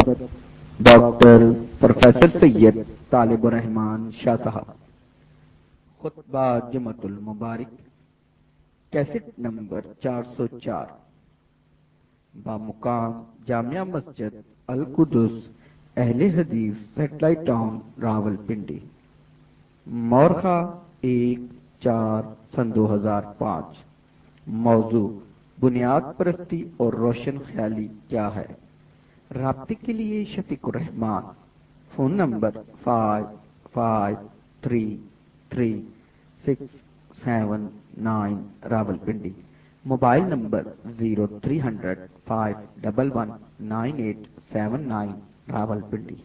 حضرت doctor professor سید طالب الرحمان شاہ صاحب خطبہ جمعۃ المبارک کیسٹ نمبر 404 بامقام جامعہ مسجد القدس اہل حدیث سیٹلائٹ ٹاؤن راولپنڈی، مورخہ 1/4/2005۔ موضوع بنیاد پرستی اور روشن خیالی کیا ہے؟ رابطے کے لیے Shafiq ur-Rahman, phone number 55333679 Rawalpindi, mobile number 030051197879 Rawalpindi.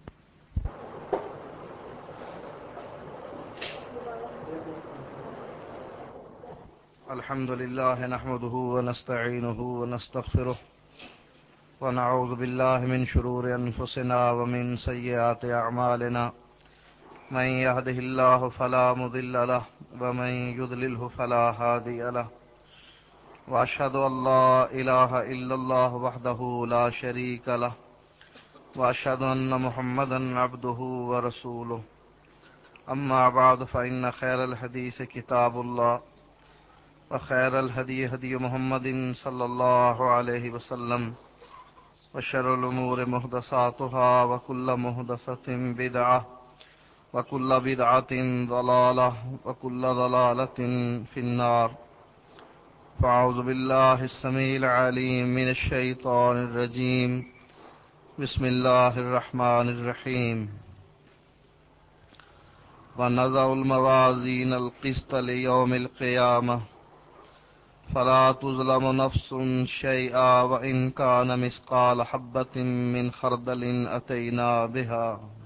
الحمد لله نحمده ونستعينه ونستغفره ونعوذ بالله من شرور أنفسنا ومن سيئات أعمالنا، من يهده الله فلا مضل له ومن يضلله فلا هادي له، وأشهد أن لا إله إلا الله وحده لا شريك له، وأشهد أن محمدا عبده ورسوله. أما بعد فإن خير الحديث كتاب الله، وخير الهدي هدي محمد صلى الله عليه وسلم، وشر الأمور محدثاتها، وكل محدثة بدعة، وكل بدعة ضلالة، وكل ضلالة في النار. فأعوذ بالله السميع العليم من الشيطان الرجيم. بسم الله الرحمن الرحيم. ونضع الموازين القسط ليوم القيامة فلا تظلم نفس شيئا وإن كان مثقال حبة من خردل أتينا بها.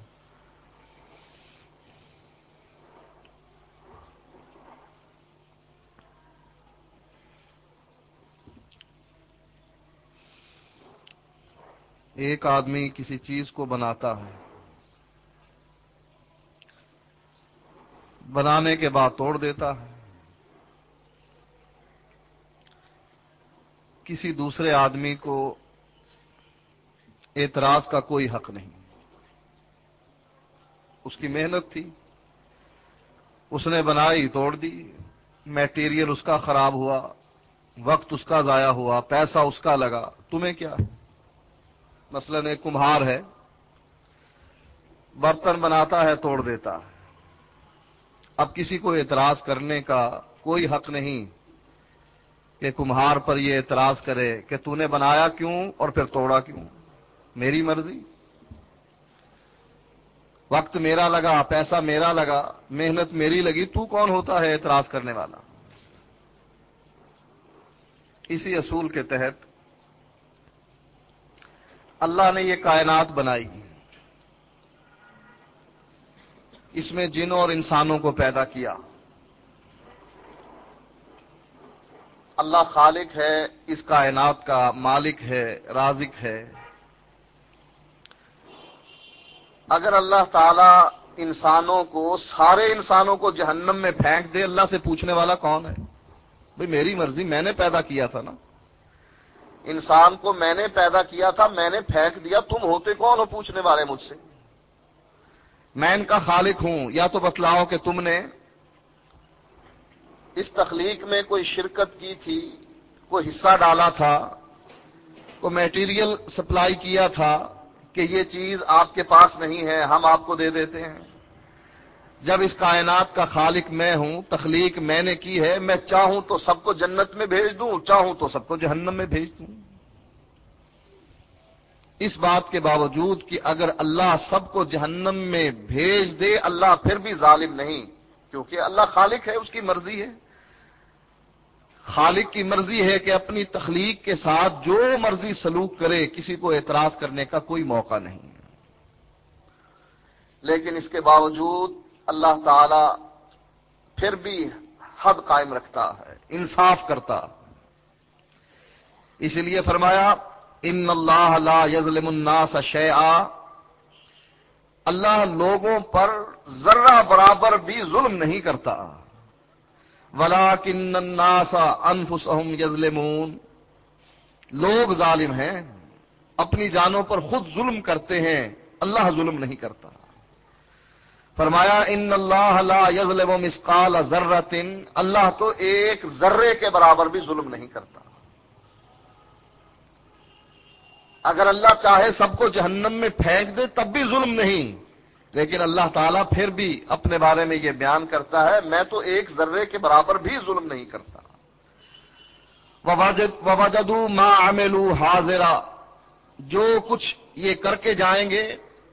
ایک آدمی کسی چیز کو بناتا ہے، بنانے کے بعد توڑ دیتا ہے، کسی دوسرے آدمی کو اعتراض کا کوئی حق نہیں. اس کی محنت تھی، اس نے بنائی، توڑ دی، میٹیریل اس کا خراب ہوا، وقت اس کا ضائع ہوا، پیسہ اس کا لگا، تمہیں کیا؟ مثلاً ایک کمہار ہے، برتن بناتا ہے، توڑ دیتا ہے. اب کسی کو اعتراض کرنے کا کوئی حق نہیں کہ کمہار پر یہ اعتراض کرے کہ تو نے بنایا کیوں اور پھر توڑا کیوں؟ میری مرضی، وقت میرا لگا، پیسہ میرا لگا، محنت میری لگی، تو کون ہوتا ہے اعتراض کرنے والا؟ اسی اصول کے تحت اللہ نے یہ کائنات بنائی، اس میں جنوں اور انسانوں کو پیدا کیا. اللہ خالق ہے، اس کائنات کا مالک ہے، رازق ہے. اگر اللہ تعالی انسانوں کو، سارے انسانوں کو جہنم میں پھینک دے، اللہ سے پوچھنے والا کون ہے؟ بھئی میری مرضی، میں نے پیدا کیا تھا نا، انسان کو میں نے پیدا کیا تھا، میں نے پھینک دیا، تم ہوتے کون ہو پوچھنے والے مجھ سے؟ میں ان کا خالق ہوں. یا تو بتلاؤ کہ تم نے اس تخلیق میں کوئی شرکت کی تھی، کوئی حصہ ڈالا تھا، کوئی میٹیریل سپلائی کیا تھا کہ یہ چیز آپ کے پاس نہیں ہے، ہم آپ کو دے دیتے ہیں. جب اس کائنات کا خالق میں ہوں، تخلیق میں نے کی ہے، میں چاہوں تو سب کو جنت میں بھیج دوں، چاہوں تو سب کو جہنم میں بھیج دوں. اس بات کے باوجود کہ اگر اللہ سب کو جہنم میں بھیج دے، اللہ پھر بھی ظالم نہیں، کیونکہ اللہ خالق ہے، اس کی مرضی ہے. خالق کی مرضی ہے کہ اپنی تخلیق کے ساتھ جو مرضی سلوک کرے، کسی کو اعتراض کرنے کا کوئی موقع نہیں. لیکن اس کے باوجود اللہ تعالی پھر بھی حد قائم رکھتا ہے، انصاف کرتا. اس لیے فرمایا ان اللہ لا یظلم الناس شیئا، اللہ لوگوں پر ذرہ برابر بھی ظلم نہیں کرتا. ولکن الناس انفسهم یظلمون، لوگ ظالم ہیں. اپنی جانوں پر خود ظلم کرتے ہیں، اللہ ظلم نہیں کرتا۔ فرمایا ان اللہ لا یظلم مثقال ذرۃ، اللہ تو ایک ذرے کے برابر بھی ظلم نہیں کرتا۔ اگر اللہ چاہے سب کو جہنم میں پھینک دے تب بھی ظلم نہیں، لیکن اللہ تعالیٰ پھر بھی اپنے بارے میں یہ بیان کرتا ہے میں تو ایک ذرے کے برابر بھی ظلم نہیں کرتا۔ وَوَجَدُوا مَا عَمِلُوا حَاضِرًا، جو کچھ یہ کر کے جائیں گے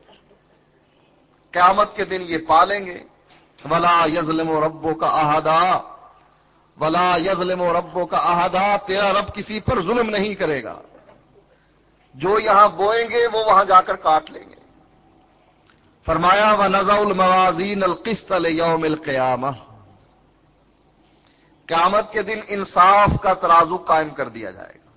قیامت کے دن یہ پالیں گے۔ وَلَا يَظْلِمُ رَبُّكَ أَحَدًا، وَلَا يَظْلِمُ رَبُّكَ أَحَدًا، تیرا رب کسی پر ظلم نہیں کرے گا۔ جو یہاں بوئیں گے وہ وہاں جا کر کاٹ لیں گے۔ فرمایا وَنَضَعُ الْمَوَازِينَ الْقِسْطَ لِيَوْمِ الْقِيَامَةِ، قیامت کے دن انصاف کا ترازو قائم کر دیا جائے گا۔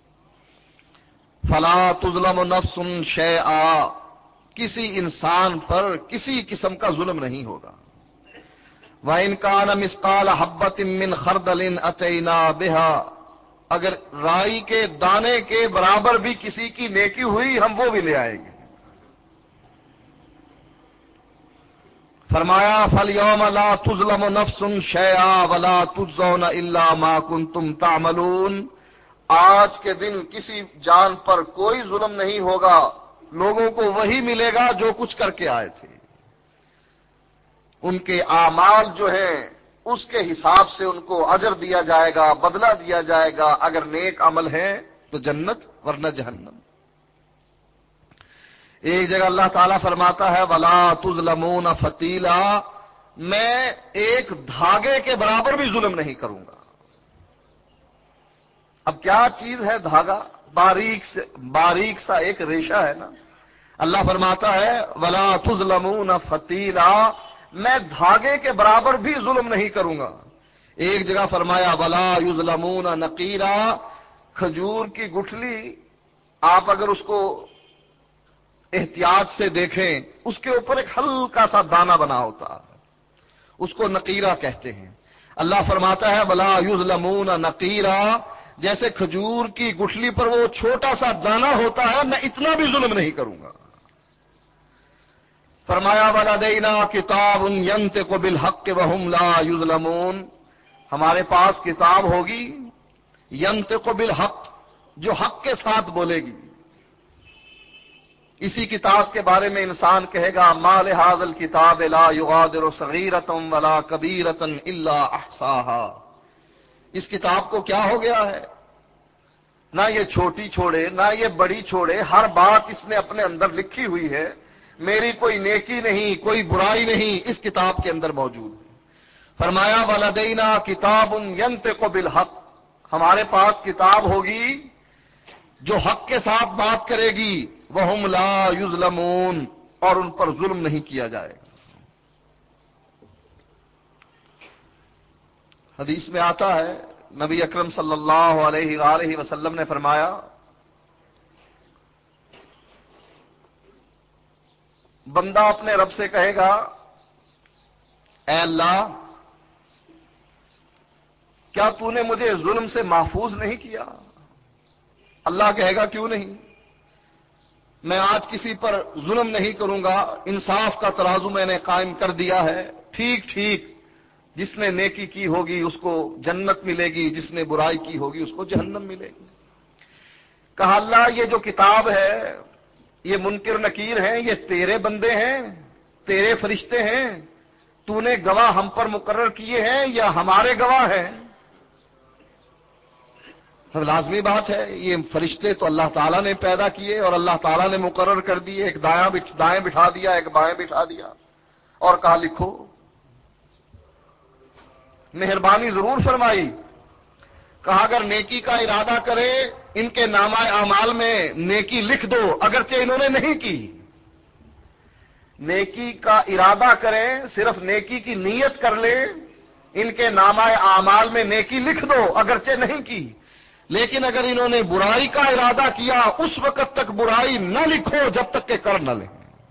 فَلَا تُظْلَمُ نَفْسٌ شَيْئًا، کسی انسان پر کسی قسم کا ظلم نہیں ہوگا۔ وَإِنْ كَانَ مِثْقَالَ حَبَّةٍ مِّنْ خَرْدَلٍ أَتَيْنَا بِهَا، اگر رائی کے دانے کے برابر بھی کسی کی نیکی ہوئی ہم وہ بھی لے آئیں گے۔ فرمایا فَالْيَوْمَ لَا تُظْلَمُ نَفْسٌ شَيْئًا وَلَا تُجْزَوْنَ إِلَّا مَا كُنتُمْ تَعْمَلُونَ، آج کے دن کسی جان پر کوئی ظلم نہیں ہوگا، لوگوں کو وہی ملے گا جو کچھ کر کے آئے تھے۔ ان کے اعمال جو ہیں اس کے حساب سے ان کو اجر دیا جائے گا، بدلہ دیا جائے گا، اگر نیک عمل ہے تو جنت ورنہ جہنم۔ ایک جگہ اللہ تعالیٰ فرماتا ہے وَلَا تُظْلَمُونَ فَتِيلًا، میں ایک دھاگے کے برابر بھی ظلم نہیں کروں گا۔ اب کیا چیز ہے دھاگا؟ باریک سا ایک ریشہ ہے نا۔ اللہ فرماتا ہے وَلَا تُظْلَمُونَ فَتِيلًا، میں دھاگے کے برابر بھی ظلم نہیں کروں گا۔ ایک جگہ فرمایا وَلَا يُظْلَمُونَ نَقِيرًا، کھجور کی گٹھلی آپ اگر اس کو احتیاط سے دیکھیں اس کے اوپر ایک ہلکا سا دانہ بنا ہوتا ہے، اس کو نقیرہ کہتے ہیں۔ اللہ فرماتا ہے وَلَا يُظْلَمُونَ نَقِيرًا، جیسے کھجور کی گٹھلی پر وہ چھوٹا سا دانہ ہوتا ہے میں اتنا بھی ظلم نہیں کروں گا۔ فرمایا وَلَدَيْنَا كِتَابٌ يَنطِقُ بِالْحَقِّ وَهُمْ لَا يُظْلَمُونَ، ہمارے پاس کتاب ہوگی يَنطِقُ بِالْحَقِّ، جو حق کے ساتھ بولے گی۔ اسی کتاب کے بارے میں انسان کہے گا مَا لِهَٰذَا الْكِتَابِ لَا يُغَادِرُ صَغِيرَةً وَلَا كَبِيرَةً إِلَّا أَحْصَاهَا، اس کتاب کو کیا ہو گیا ہے؟ نہ یہ چھوٹی چھوڑے نہ یہ بڑی چھوڑے، ہر بات اس نے اپنے اندر لکھی ہوئی ہے، میری کوئی نیکی نہیں کوئی برائی نہیں اس کتاب کے اندر موجود ہے۔ فرمایا وَلَدَيْنَا كِتَابٌ يَنطِقُ بِالْحَقِّ، ہمارے پاس کتاب ہوگی جو حق کے ساتھ بات کرے گی، وَهُمْ لَا يُظْلَمُونَ، اور ان پر ظلم نہیں کیا جائے گا۔ حدیث میں آتا ہے نبی اکرم صلی اللہ علیہ وآلہ وسلم نے فرمایا بندہ اپنے رب سے کہے گا اے اللہ کیا تو نے مجھے ظلم سے محفوظ نہیں کیا؟ اللہ کہے گا کیوں نہیں، میں آج کسی پر ظلم نہیں کروں گا، انصاف کا ترازو میں نے قائم کر دیا ہے، ٹھیک ٹھیک جس نے نیکی کی ہوگی اس کو جنت ملے گی، جس نے برائی کی ہوگی اس کو جہنم ملے گی۔ کہا اللہ یہ جو کتاب ہے یہ منکر نکیر ہیں، یہ تیرے بندے ہیں، تیرے فرشتے ہیں، تو نے گواہ ہم پر مقرر کیے ہیں یا ہمارے گواہ ہیں؟ لازمی بات ہے یہ فرشتے تو اللہ تعالیٰ نے پیدا کیے اور اللہ تعالیٰ نے مقرر کر دیے، ایک دائیں بٹھا دیا ایک بائیں بٹھا دیا اور کہا لکھو۔ مہربانی ضرور فرمائی، کہا اگر نیکی کا ارادہ کرے ان کے نامہ اعمال میں نیکی لکھ دو، اگرچہ انہوں نے نہیں کی۔ نیکی کا ارادہ کریں، صرف نیکی کی نیت کر لیں، ان کے نامہ اعمال میں نیکی لکھ دو اگرچہ نہیں کی، لیکن اگر انہوں نے برائی کا ارادہ کیا اس وقت تک برائی نہ لکھو جب تک کہ کر نہ لیں۔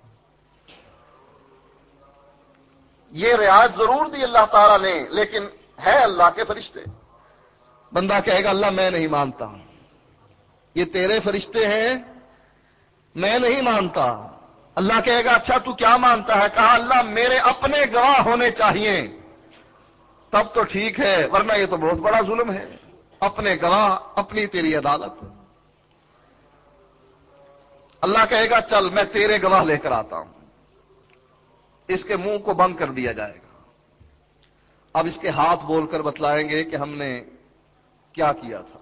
یہ رعایت ضرور دی اللہ تعالیٰ نے، لیکن ہے اللہ کے فرشتے۔ بندہ کہے گا اللہ میں نہیں مانتا، یہ تیرے فرشتے ہیں میں نہیں مانتا. اللہ کہے گا اچھا تو کیا مانتا ہے؟ کہا اللہ میرے اپنے گواہ ہونے چاہیے تب تو ٹھیک ہے، ورنہ یہ تو بہت بڑا ظلم ہے. اپنے گواہ، اپنی تیری عدالت. اللہ کہے گا چل میں تیرے گواہ لے کر آتا ہوں. اس کے منہ کو بند کر دیا جائے گا. اب اس کے ہاتھ بول کر بتلائیں گے کہ ہم نے کیا کیا تھا.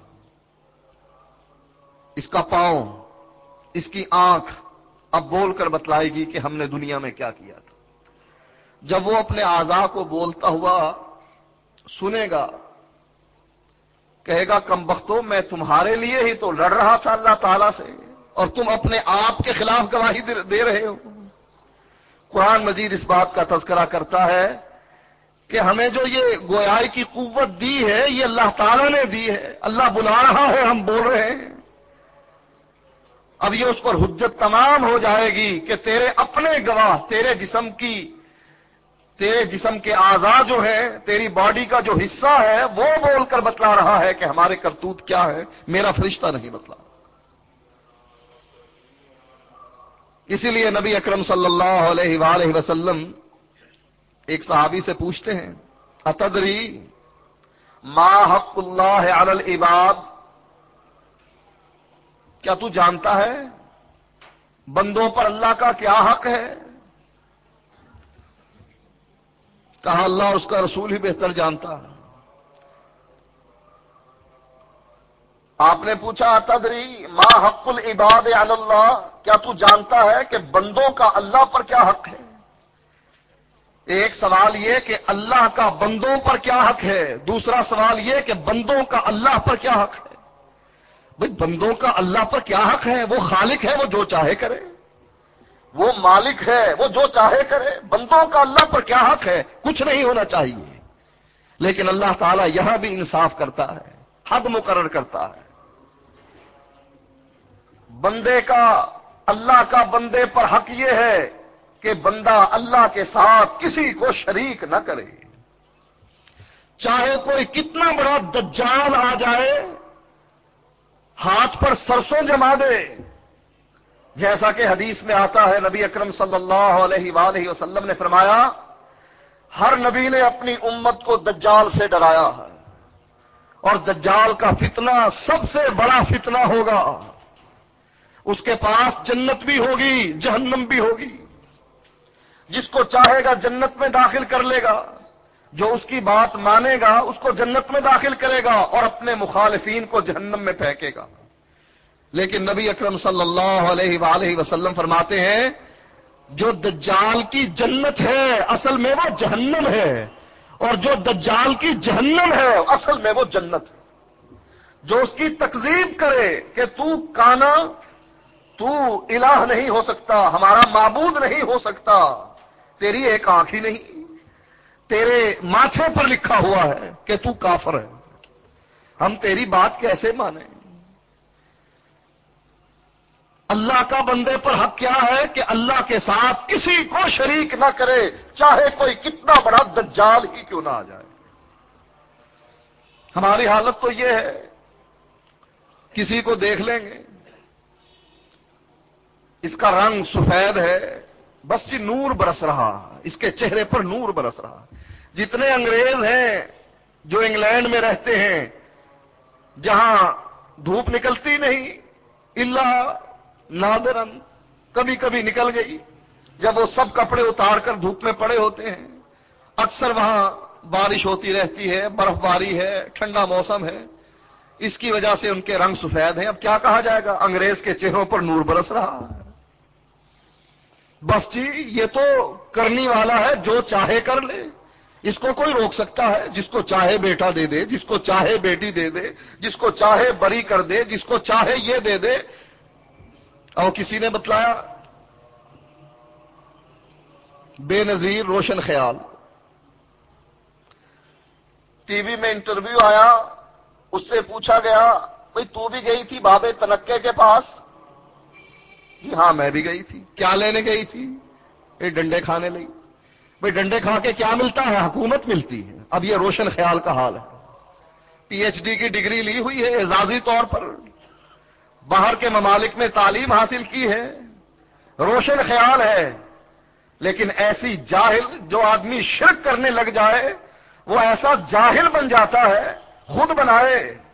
اس کا پاؤں، اس کی آنکھ اب بول کر بتلائے گی کہ ہم نے دنیا میں کیا کیا تھا. جب وہ اپنے اعضاء کو بولتا ہوا سنے گا، کہے گا کم بختو میں تمہارے لیے ہی تو لڑ رہا تھا اللہ تعالی سے، اور تم اپنے آپ کے خلاف گواہی دے رہے ہو. قرآن مجید اس بات کا تذکرہ کرتا ہے کہ ہمیں جو یہ گویائی کی قوت دی ہے یہ اللہ تعالیٰ نے دی ہے. اللہ بلا رہا ہے، ہم بول رہے ہیں. اب یہ اس پر حجت تمام ہو جائے گی کہ تیرے اپنے گواہ، تیرے جسم کے اعضاء جو ہیں، تیری باڈی کا جو حصہ ہے وہ بول کر بتلا رہا ہے کہ ہمارے کرتوت کیا ہے، میرا فرشتہ نہیں بتلا. اسی لیے نبی اکرم صلی اللہ علیہ وآلہ وسلم ایک صحابی سے پوچھتے ہیں اتدری ما حق اللہ علی العباد، کیا تو جانتا ہے بندوں پر اللہ کا کیا حق ہے؟ کہا اللہ اور اس کا رسول ہی بہتر جانتا ہے. آپ نے پوچھا اتدری ما حق العباد علی اللہ، کیا تو جانتا ہے کہ بندوں کا اللہ پر کیا حق ہے؟ ایک سوال یہ کہ اللہ کا بندوں پر کیا حق ہے، دوسرا سوال یہ کہ بندوں کا اللہ پر کیا حق ہے. بھئی بندوں کا اللہ پر کیا حق ہے؟ وہ خالق ہے، وہ جو چاہے کرے. وہ مالک ہے، وہ جو چاہے کرے. بندوں کا اللہ پر کیا حق ہے؟ کچھ نہیں ہونا چاہیے. لیکن اللہ تعالیٰ یہاں بھی انصاف کرتا ہے، حد مقرر کرتا ہے. بندے کا، اللہ کا بندے پر حق یہ ہے کہ بندہ اللہ کے ساتھ کسی کو شریک نہ کرے. چاہے کوئی کتنا بڑا دجال آ جائے، ہاتھ پر سرسوں جما دے، جیسا کہ حدیث میں آتا ہے نبی اکرم صلی اللہ علیہ وآلہ وسلم نے فرمایا ہر نبی نے اپنی امت کو دجال سے ڈرایا ہے، اور دجال کا فتنہ سب سے بڑا فتنہ ہوگا. اس کے پاس جنت بھی ہوگی، جہنم بھی ہوگی. جس کو چاہے گا جنت میں داخل کر لے گا، جو اس کی بات مانے گا اس کو جنت میں داخل کرے گا، اور اپنے مخالفین کو جہنم میں پھینکے گا. لیکن نبی اکرم صلی اللہ علیہ وآلہ وسلم فرماتے ہیں جو دجال کی جنت ہے اصل میں وہ جہنم ہے، اور جو دجال کی جہنم ہے اصل میں وہ جنت ہے. جو اس کی تکذیب کرے کہ تو کانا، تو الہ نہیں ہو سکتا، ہمارا معبود نہیں ہو سکتا، تیری ایک آنکھ ہی نہیں، تیرے ماتھے پر لکھا ہوا ہے کہ تو کافر ہے، ہم تیری بات کیسے مانیں؟ اللہ کا بندے پر حق کیا ہے کہ اللہ کے ساتھ کسی کو شریک نہ کرے، چاہے کوئی کتنا بڑا دجال ہی کیوں نہ آ جائے. ہماری حالت تو یہ ہے، کسی کو دیکھ لیں گے اس کا رنگ سفید ہے، بس جی نور برس رہا، اس کے چہرے پر نور برس رہا. جتنے انگریز ہیں جو انگلینڈ میں رہتے ہیں جہاں دھوپ نکلتی نہیں، الا نادرن، کبھی کبھی نکل گئی، جب وہ سب کپڑے اتار کر دھوپ میں پڑے ہوتے ہیں. اکثر وہاں بارش ہوتی رہتی ہے، برف باری ہے، ٹھنڈا موسم ہے، اس کی وجہ سے ان کے رنگ سفید ہیں. اب کیا کہا جائے گا، انگریز کے چہروں پر نور برس رہا ہے. بس جی یہ تو کرنی والا ہے، جو چاہے کر لے. اس کو کوئی روک سکتا ہے؟ جس کو چاہے بیٹا دے دے، جس کو چاہے بیٹی دے دے، جس کو چاہے بری کر دے، جس کو چاہے یہ دے دے. اور کسی نے بتلایا بے نظیر روشن خیال، ٹی وی میں انٹرویو آیا، اس سے پوچھا گیا بھئی تو بھی گئی تھی بابے تنکے کے پاس؟ جی ہاں میں بھی گئی تھی. کیا لینے گئی تھی؟ یہ ڈنڈے کھانے لگی. بھئی ڈنڈے کھا کے کیا ملتا ہے؟ حکومت ملتی ہے. اب یہ روشن خیال کا حال ہے. پی ایچ ڈی کی ڈگری لی ہوئی ہے اعزازی طور پر، باہر کے ممالک میں تعلیم حاصل کی ہے، روشن خیال ہے، لیکن ایسی جاہل جو آدمی شرک کرنے لگ جائے وہ ایسا جاہل بن جاتا ہے، خود بنائے۔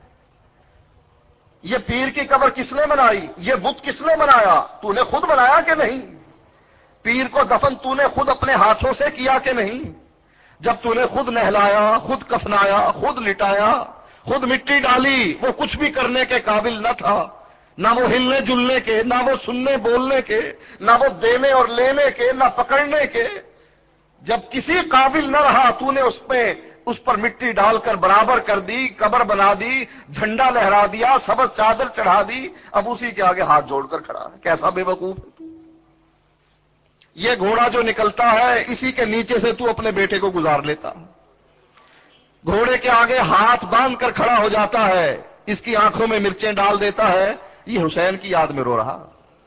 یہ پیر کی قبر کس نے بنائی؟ یہ بت کس نے بنایا؟ تو نے خود بنایا کہ نہیں؟ پیر کو دفن تو نے خود اپنے ہاتھوں سے کیا کہ نہیں؟ جب تو نے خود نہلایا، خود کفنایا، خود لٹایا، خود مٹی ڈالی، وہ کچھ بھی کرنے کے قابل نہ تھا، نہ وہ ہلنے جلنے کے، نہ وہ سننے بولنے کے، نہ وہ دینے اور لینے کے، نہ پکڑنے کے۔ جب کسی قابل نہ رہا تو نے اس پر مٹی ڈال کر برابر کر دی، قبر بنا دی، جھنڈا لہرا دیا، سبز چادر چڑھا دی، اب اسی کے آگے ہاتھ جوڑ کر کھڑا ہے۔ کیسا بے وقوف ہے تو؟ یہ گھوڑا جو نکلتا ہے اسی کے نیچے سے تو اپنے بیٹے کو گزار لیتا، گھوڑے کے آگے ہاتھ باندھ کر کھڑا ہو جاتا ہے، اس کی آنکھوں میں مرچیں ڈال دیتا ہے، یہ حسین کی یاد میں رو رہا۔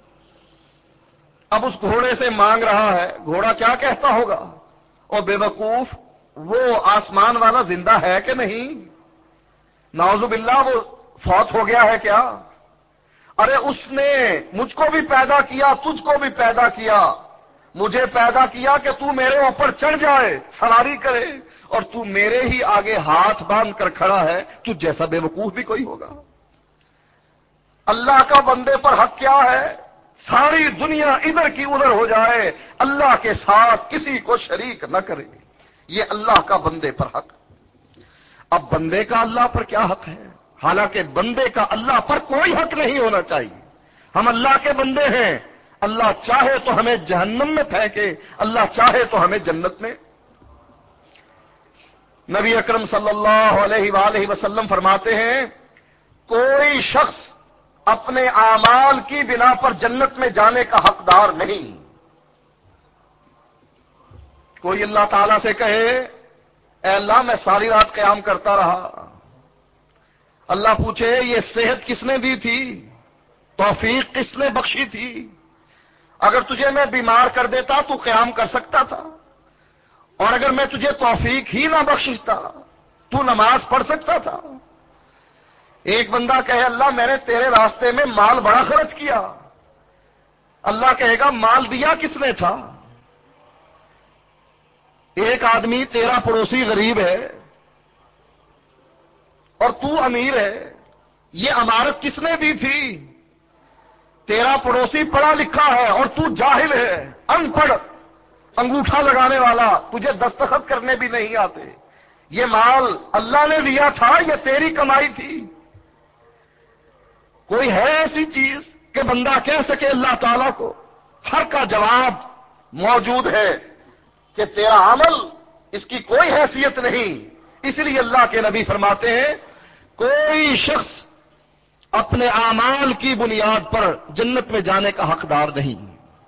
اب اس گھوڑے سے مانگ رہا ہے، گھوڑا کیا کہتا ہوگا؟ اور بے وقوف، وہ آسمان والا زندہ ہے کہ نہیں؟ نعوذ باللہ، وہ فوت ہو گیا ہے کیا؟ ارے اس نے مجھ کو بھی پیدا کیا، تجھ کو بھی پیدا کیا، مجھے پیدا کیا کہ تو میرے اوپر چڑھ جائے، سواری کرے، اور تو میرے ہی آگے ہاتھ باندھ کر کھڑا ہے، تو جیسا بے وقوف بھی کوئی ہوگا؟ اللہ کا بندے پر حق کیا ہے؟ ساری دنیا ادھر کی ادھر ہو جائے، اللہ کے ساتھ کسی کو شریک نہ کرے، یہ اللہ کا بندے پر حق۔ اب بندے کا اللہ پر کیا حق ہے؟ حالانکہ بندے کا اللہ پر کوئی حق نہیں ہونا چاہیے۔ ہم اللہ کے بندے ہیں، اللہ چاہے تو ہمیں جہنم میں پھینکے، اللہ چاہے تو ہمیں جنت میں۔ نبی اکرم صلی اللہ علیہ وآلہ وسلم فرماتے ہیں، کوئی شخص اپنے اعمال کی بنا پر جنت میں جانے کا حقدار نہیں۔ کوئی اللہ تعالیٰ سے کہے، اے اللہ میں ساری رات قیام کرتا رہا، اللہ پوچھے یہ صحت کس نے دی تھی؟ توفیق کس نے بخشی تھی؟ اگر تجھے میں بیمار کر دیتا تو قیام کر سکتا تھا، اور اگر میں تجھے توفیق ہی نہ بخشتا تو نماز پڑھ سکتا تھا؟ ایک بندہ کہے، اللہ میں نے تیرے راستے میں مال بڑا خرچ کیا، اللہ کہے گا مال دیا کس نے تھا؟ ایک آدمی تیرا پڑوسی غریب ہے اور تو امیر ہے، یہ امارت کس نے دی تھی؟ تیرا پڑوسی پڑھا لکھا ہے اور تو جاہل ہے، ان پڑھ، انگوٹھا لگانے والا، تجھے دستخط کرنے بھی نہیں آتے، یہ مال اللہ نے دیا تھا یا تیری کمائی تھی؟ کوئی ہے ایسی چیز کہ بندہ کہہ سکے اللہ تعالیٰ کو؟ ہر کا جواب موجود ہے کہ تیرا عمل اس کی کوئی حیثیت نہیں۔ اس لیے اللہ کے نبی فرماتے ہیں، کوئی شخص اپنے اعمال کی بنیاد پر جنت میں جانے کا حقدار نہیں۔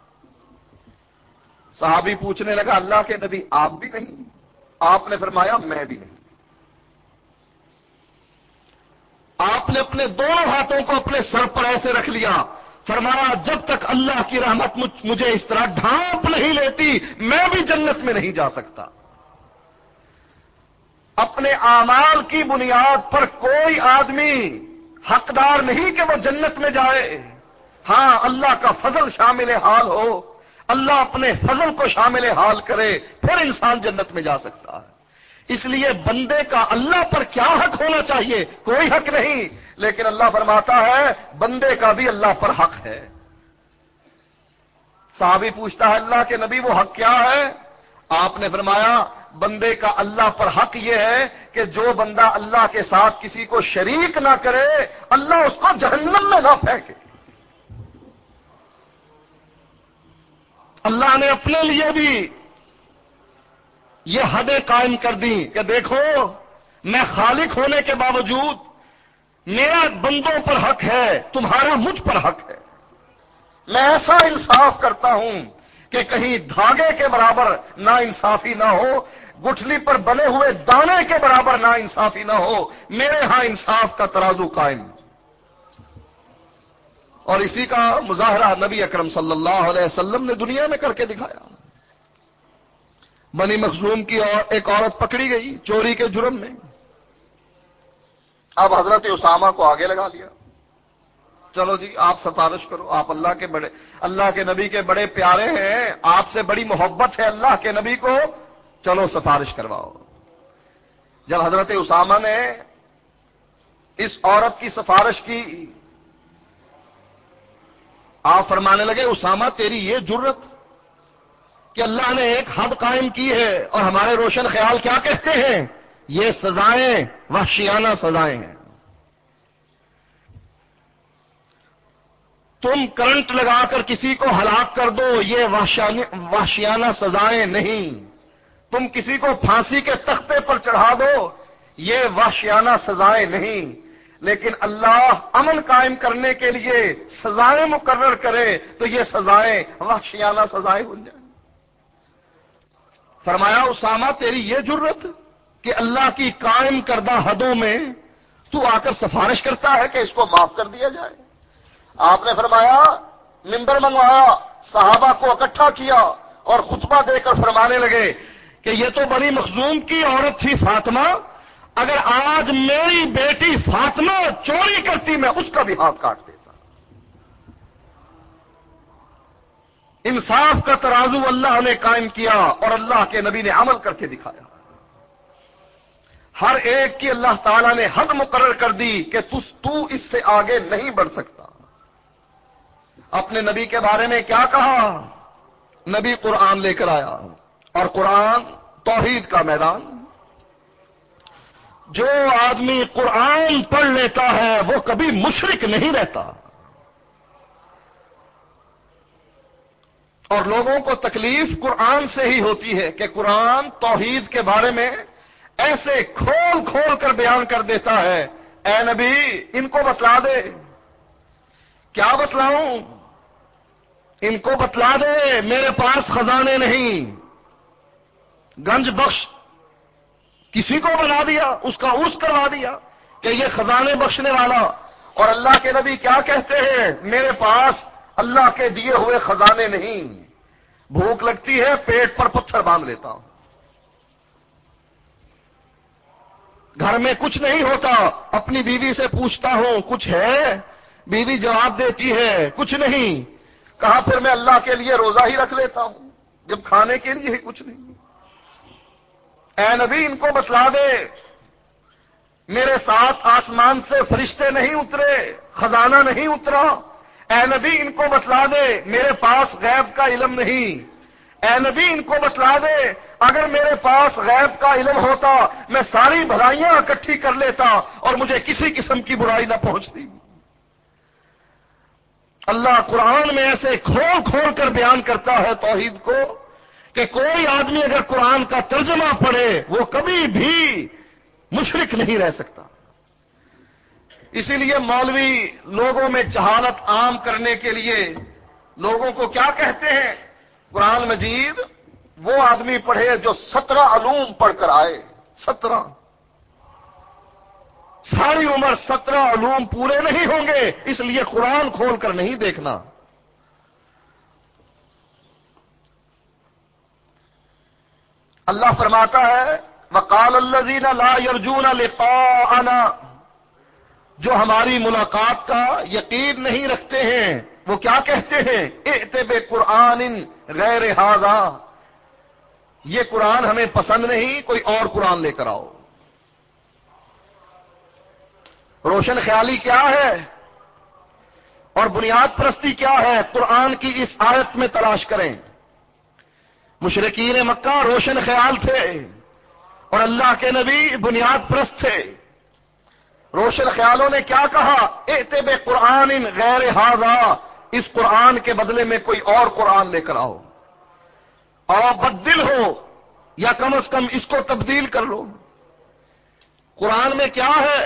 صحابی پوچھنے لگا، اللہ کے نبی آپ بھی نہیں؟ آپ نے فرمایا میں بھی نہیں۔ آپ نے اپنے دونوں ہاتھوں کو اپنے سر پر ایسے رکھ لیا، فرمایا جب تک اللہ کی رحمت مجھے اس طرح ڈھانپ نہیں لیتی میں بھی جنت میں نہیں جا سکتا۔ اپنے اعمال کی بنیاد پر کوئی آدمی حقدار نہیں کہ وہ جنت میں جائے۔ ہاں، اللہ کا فضل شامل حال ہو، اللہ اپنے فضل کو شامل حال کرے، پھر انسان جنت میں جا سکتا ہے۔ اس لیے بندے کا اللہ پر کیا حق ہونا چاہیے؟ کوئی حق نہیں، لیکن اللہ فرماتا ہے بندے کا بھی اللہ پر حق ہے۔ صحابی پوچھتا ہے، اللہ کے نبی وہ حق کیا ہے؟ آپ نے فرمایا بندے کا اللہ پر حق یہ ہے کہ جو بندہ اللہ کے ساتھ کسی کو شریک نہ کرے، اللہ اس کو جہنم میں نہ پھینکے۔ اللہ نے اپنے لیے بھی یہ حدیں قائم کر دی کہ دیکھو، میں خالق ہونے کے باوجود میرا بندوں پر حق ہے، تمہارا مجھ پر حق ہے۔ میں ایسا انصاف کرتا ہوں کہ کہیں دھاگے کے برابر نا انصافی نہ ہو، گٹھلی پر بنے ہوئے دانے کے برابر نا انصافی نہ ہو، میرے ہاں انصاف کا ترازو قائم۔ اور اسی کا مظاہرہ نبی اکرم صلی اللہ علیہ وسلم نے دنیا میں کر کے دکھایا۔ بنی مخزوم کی ایک عورت پکڑی گئی چوری کے جرم میں، اب حضرت اسامہ کو آگے لگا لیا، چلو جی آپ سفارش کرو، آپ اللہ کے نبی کے بڑے پیارے ہیں، آپ سے بڑی محبت ہے اللہ کے نبی کو، چلو سفارش کرواؤ۔ جب حضرت اسامہ نے اس عورت کی سفارش کی، آپ فرمانے لگے اسامہ تیری یہ جرت کہ اللہ نے ایک حد قائم کی ہے، اور ہمارے روشن خیال کیا کہتے ہیں، یہ سزائیں وحشیانہ سزائیں ہیں۔ تم کرنٹ لگا کر کسی کو ہلاک کر دو، یہ وحشیانہ سزائیں نہیں۔ تم کسی کو پھانسی کے تختے پر چڑھا دو، یہ وحشیانہ سزائیں نہیں۔ لیکن اللہ امن قائم کرنے کے لیے سزائیں مقرر کرے تو یہ سزائیں وحشیانہ سزائیں بن جائیں۔ فرمایا اسامہ تیری یہ جرت کہ اللہ کی قائم کردہ حدوں میں تو آ کر سفارش کرتا ہے کہ اس کو معاف کر دیا جائے۔ آپ نے فرمایا منبر منگوایا، صحابہ کو اکٹھا کیا اور خطبہ دے کر فرمانے لگے کہ یہ تو بنی مخزوم کی عورت تھی فاطمہ، اگر آج میری بیٹی فاطمہ چوری کرتی میں اس کا بھی ہاتھ کاٹ دیتا۔ انصاف کا ترازو اللہ نے قائم کیا اور اللہ کے نبی نے عمل کر کے دکھایا۔ ہر ایک کی اللہ تعالیٰ نے حد مقرر کر دی کہ تو اس سے آگے نہیں بڑھ سکتا۔ اپنے نبی کے بارے میں کیا کہا؟ نبی قرآن لے کر آیا، اور قرآن توحید کا میدان۔ جو آدمی قرآن پڑھ لیتا ہے وہ کبھی مشرک نہیں رہتا، اور لوگوں کو تکلیف قرآن سے ہی ہوتی ہے کہ قرآن توحید کے بارے میں ایسے کھول کھول کر بیان کر دیتا ہے۔ اے نبی ان کو بتلا دے۔ کیا بتلاؤں؟ ان کو بتلا دے میرے پاس خزانے نہیں۔ گنج بخش کسی کو بنا دیا، اس کا عرس کروا دیا کہ یہ خزانے بخشنے والا، اور اللہ کے نبی کیا کہتے ہیں؟ میرے پاس اللہ کے دیے ہوئے خزانے نہیں، بھوک لگتی ہے پیٹ پر پتھر باندھ لیتا ہوں، گھر میں کچھ نہیں ہوتا اپنی بیوی سے پوچھتا ہوں کچھ ہے، بیوی جواب دیتی ہے کچھ نہیں، کہا پھر میں اللہ کے لیے روزہ ہی رکھ لیتا ہوں جب کھانے کے لیے ہی کچھ نہیں۔ اے نبی ان کو بتلا دے میرے ساتھ آسمان سے فرشتے نہیں اترے، خزانہ نہیں اترا۔ اے نبی ان کو بتلا دے میرے پاس غیب کا علم نہیں۔ اے نبی ان کو بتلا دے اگر میرے پاس غیب کا علم ہوتا میں ساری بھلائیاں اکٹھی کر لیتا اور مجھے کسی قسم کی برائی نہ پہنچتی۔ اللہ قرآن میں ایسے کھول کھول کر بیان کرتا ہے توحید کو کہ کوئی آدمی اگر قرآن کا ترجمہ پڑھے وہ کبھی بھی مشرک نہیں رہ سکتا۔ اسی لیے مولوی لوگوں میں جہالت عام کرنے کے لیے لوگوں کو کیا کہتے ہیں؟ قرآن مجید وہ آدمی پڑھے جو 17 علوم پڑھ کر آئے، 17، ساری عمر 17 علوم پورے نہیں ہوں گے، اس لیے قرآن کھول کر نہیں دیکھنا۔ اللہ فرماتا ہے وقال الذین لا یرجون لقاءنا، جو ہماری ملاقات کا یقین نہیں رکھتے ہیں وہ کیا کہتے ہیں؟ ائت بقرآن غیر ھذا، یہ قرآن ہمیں پسند نہیں، کوئی اور قرآن لے کر آؤ۔ روشن خیالی کیا ہے اور بنیاد پرستی کیا ہے؟ قرآن کی اس آیت میں تلاش کریں۔ مشرکین مکہ روشن خیال تھے اور اللہ کے نبی بنیاد پرست تھے۔ روشن خیالوں نے کیا کہا؟ ائت بقرآن غیر ھذا، اس قرآن کے بدلے میں کوئی اور قرآن لے کر آؤ، اور بدل ہو یا کم از کم اس کو تبدیل کر لو۔ قرآن میں کیا ہے؟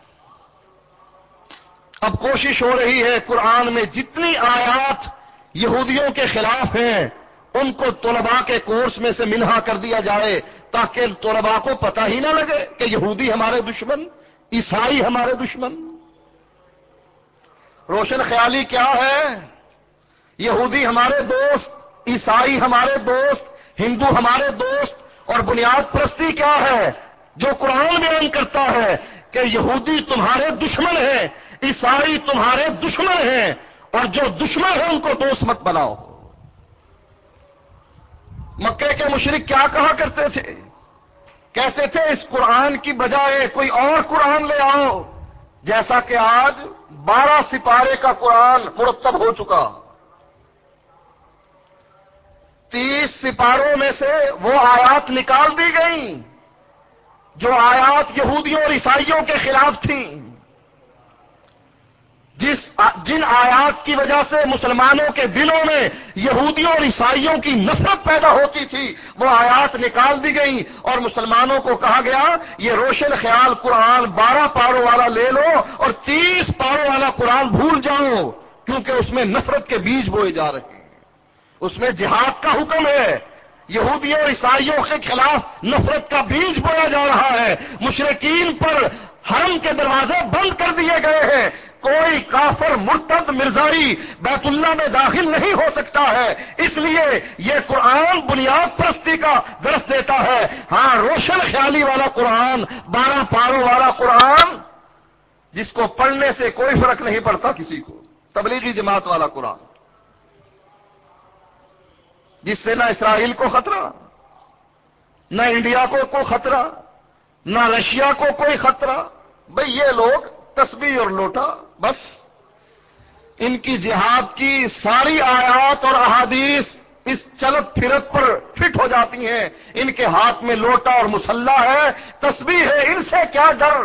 اب کوشش ہو رہی ہے قرآن میں جتنی آیات یہودیوں کے خلاف ہیں ان کو طلباء کے کورس میں سے منہا کر دیا جائے تاکہ طلباء کو پتہ ہی نہ لگے کہ یہودی ہمارے دشمن، عیسائی ہمارے دشمن۔ روشن خیالی کیا ہے؟ یہودی ہمارے دوست، عیسائی ہمارے دوست، ہندو ہمارے دوست، اور بنیاد پرستی کیا ہے؟ جو قرآن بیان کرتا ہے کہ یہودی تمہارے دشمن ہیں، عیسائی تمہارے دشمن ہیں، اور جو دشمن ہیں ان کو دوست مت بناؤ۔ مکے کے مشرک کیا کہا کرتے تھے؟ کہتے تھے اس قرآن کی بجائے کوئی اور قرآن لے آؤ، جیسا کہ آج 12 سپارے کا قرآن مرتب ہو چکا۔ 30 سپاروں میں سے وہ آیات نکال دی گئیں جو آیات یہودیوں اور عیسائیوں کے خلاف تھیں، جن آیات کی وجہ سے مسلمانوں کے دلوں میں یہودیوں اور عیسائیوں کی نفرت پیدا ہوتی تھی، وہ آیات نکال دی گئیں اور مسلمانوں کو کہا گیا یہ روشن خیال قرآن 12 پاروں والا لے لو اور 30 پاروں والا قرآن بھول جاؤ، کیونکہ اس میں نفرت کے بیج بوئے جا رہے ہیں، اس میں جہاد کا حکم ہے، یہودیوں اور عیسائیوں کے خلاف نفرت کا بیج بویا جا رہا ہے، مشرکین پر حرم کے دروازے بند کر دیے گئے ہیں، کوئی کافر مرتد مرزائی بیت اللہ میں داخل نہیں ہو سکتا ہے، اس لیے یہ قرآن بنیاد پرستی کا درس دیتا ہے۔ ہاں، روشن خیالی والا قرآن، 12 پاروں والا قرآن جس کو پڑھنے سے کوئی فرق نہیں پڑتا کسی کو، تبلیغی جماعت والا قرآن، جس سے نہ اسرائیل کو خطرہ، نہ انڈیا کو خطرہ، نہ رشیا کو کوئی خطرہ۔ بھئی یہ لوگ تسبیح اور لوٹا، بس ان کی جہاد کی ساری آیات اور احادیث اس چلت پھرت پر فٹ ہو جاتی ہیں، ان کے ہاتھ میں لوٹا اور مسلح ہے، تسبیح ہے، ان سے کیا ڈر؟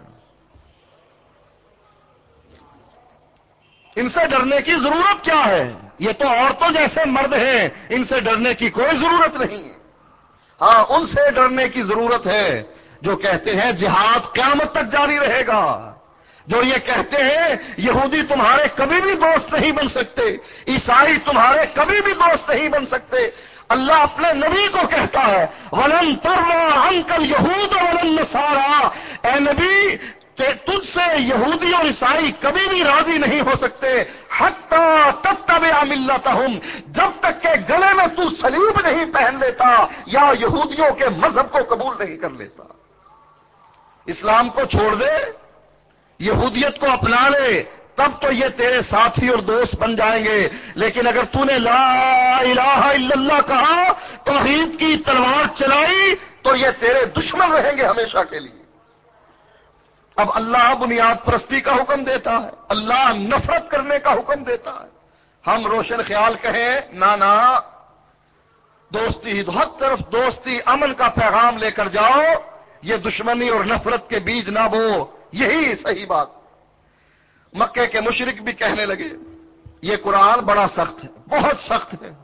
ان سے ڈرنے کی ضرورت کیا ہے؟ یہ تو عورتوں جیسے مرد ہیں، ان سے ڈرنے کی کوئی ضرورت نہیں۔ ہاں، ان سے ڈرنے کی ضرورت ہے جو کہتے ہیں جہاد قیامت تک جاری رہے گا، جو یہ کہتے ہیں یہودی تمہارے کبھی بھی دوست نہیں بن سکتے، عیسائی تمہارے کبھی بھی دوست نہیں بن سکتے۔ اللہ اپنے نبی کو کہتا ہے وَلَن تَرْضَىٰ عَنْكَ الْيَهُودُ وَلَا النَّصَارَىٰ، اے نبی کہ تجھ سے یہودی اور عیسائی کبھی بھی راضی نہیں ہو سکتے، حَتَّىٰ تَتَّبِعَ مِلَّتَهُمْ، جب تک کہ گلے میں تو صلیب نہیں پہن لیتا یا یہودیوں کے مذہب کو قبول نہیں کر لیتا۔ اسلام کو چھوڑ دے، یہودیت کو اپنا لے، تب تو یہ تیرے ساتھی اور دوست بن جائیں گے، لیکن اگر تو نے لا الہ الا اللہ کہا، توحید کی تلوار چلائی، تو یہ تیرے دشمن رہیں گے ہمیشہ کے لیے۔ اب اللہ بنیاد پرستی کا حکم دیتا ہے، اللہ نفرت کرنے کا حکم دیتا ہے، ہم روشن خیال کہیں نہ دوستی، ہر طرف دوستی امن کا پیغام لے کر جاؤ، یہ دشمنی اور نفرت کے بیج نہ بو، یہی صحیح بات۔ مکے کے مشرک بھی کہنے لگے یہ قرآن بڑا سخت ہے، بہت سخت ہے۔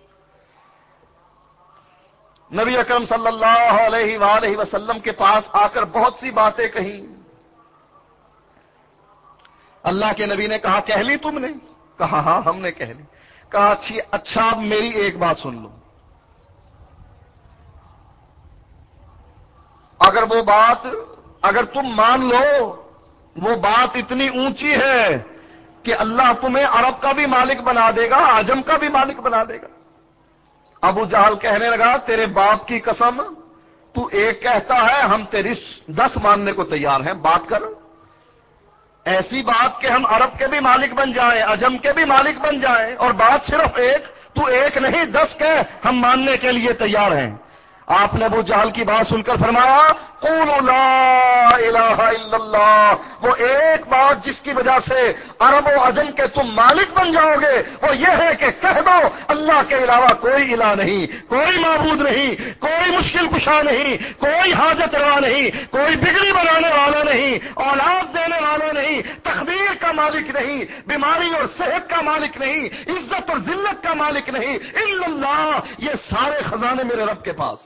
نبی اکرم صلی اللہ علیہ وآلہ وسلم کے پاس آ کر بہت سی باتیں کہیں، اللہ کے نبی نے کہا کہہ لی تم نے؟ کہا ہاں ہم نے کہہ لی۔ کہا اچھا اب میری ایک بات سن لو، اگر تم مان لو وہ بات اتنی اونچی ہے کہ اللہ تمہیں عرب کا بھی مالک بنا دے گا، عجم کا بھی مالک بنا دے گا۔ ابو جہل کہنے لگا تیرے باپ کی قسم، تو ایک کہتا ہے ہم تیری 10 ماننے کو تیار ہیں، بات کر۔ ایسی بات کہ ہم عرب کے بھی مالک بن جائیں، عجم کے بھی مالک بن جائیں، اور بات صرف ایک، تو ایک نہیں 10 کہہ ہم ماننے کے لیے تیار ہیں۔ آپ نے ابو جہل کی بات سن کر فرمایا قولوا لا الہ الا اللہ، وہ ایک بات جس کی وجہ سے عرب و عجم کے تم مالک بن جاؤ گے وہ یہ ہے کہ کہہ دو اللہ کے علاوہ کوئی الہ نہیں، کوئی معبود نہیں، کوئی مشکل کشا نہیں، کوئی حاجت روا نہیں، کوئی بگڑی بنانے والا نہیں، اولاد دینے والا نہیں، تقدیر کا مالک نہیں، بیماری اور صحت کا مالک نہیں، عزت اور ذلت کا مالک نہیں، الا اللہ، یہ سارے خزانے میرے رب کے پاس۔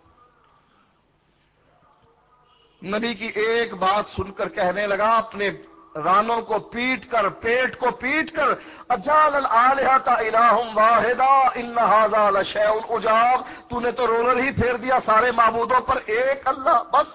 نبی کی ایک بات سن کر کہنے لگا اپنے رانوں کو پیٹ کر، پیٹ کو پیٹ کر، اجعل الآلہۃ الہ واحدا ان ھذا لشیء عجاب، تو نے تو رولر ہی پھیر دیا سارے معبودوں پر ایک اللہ بس۔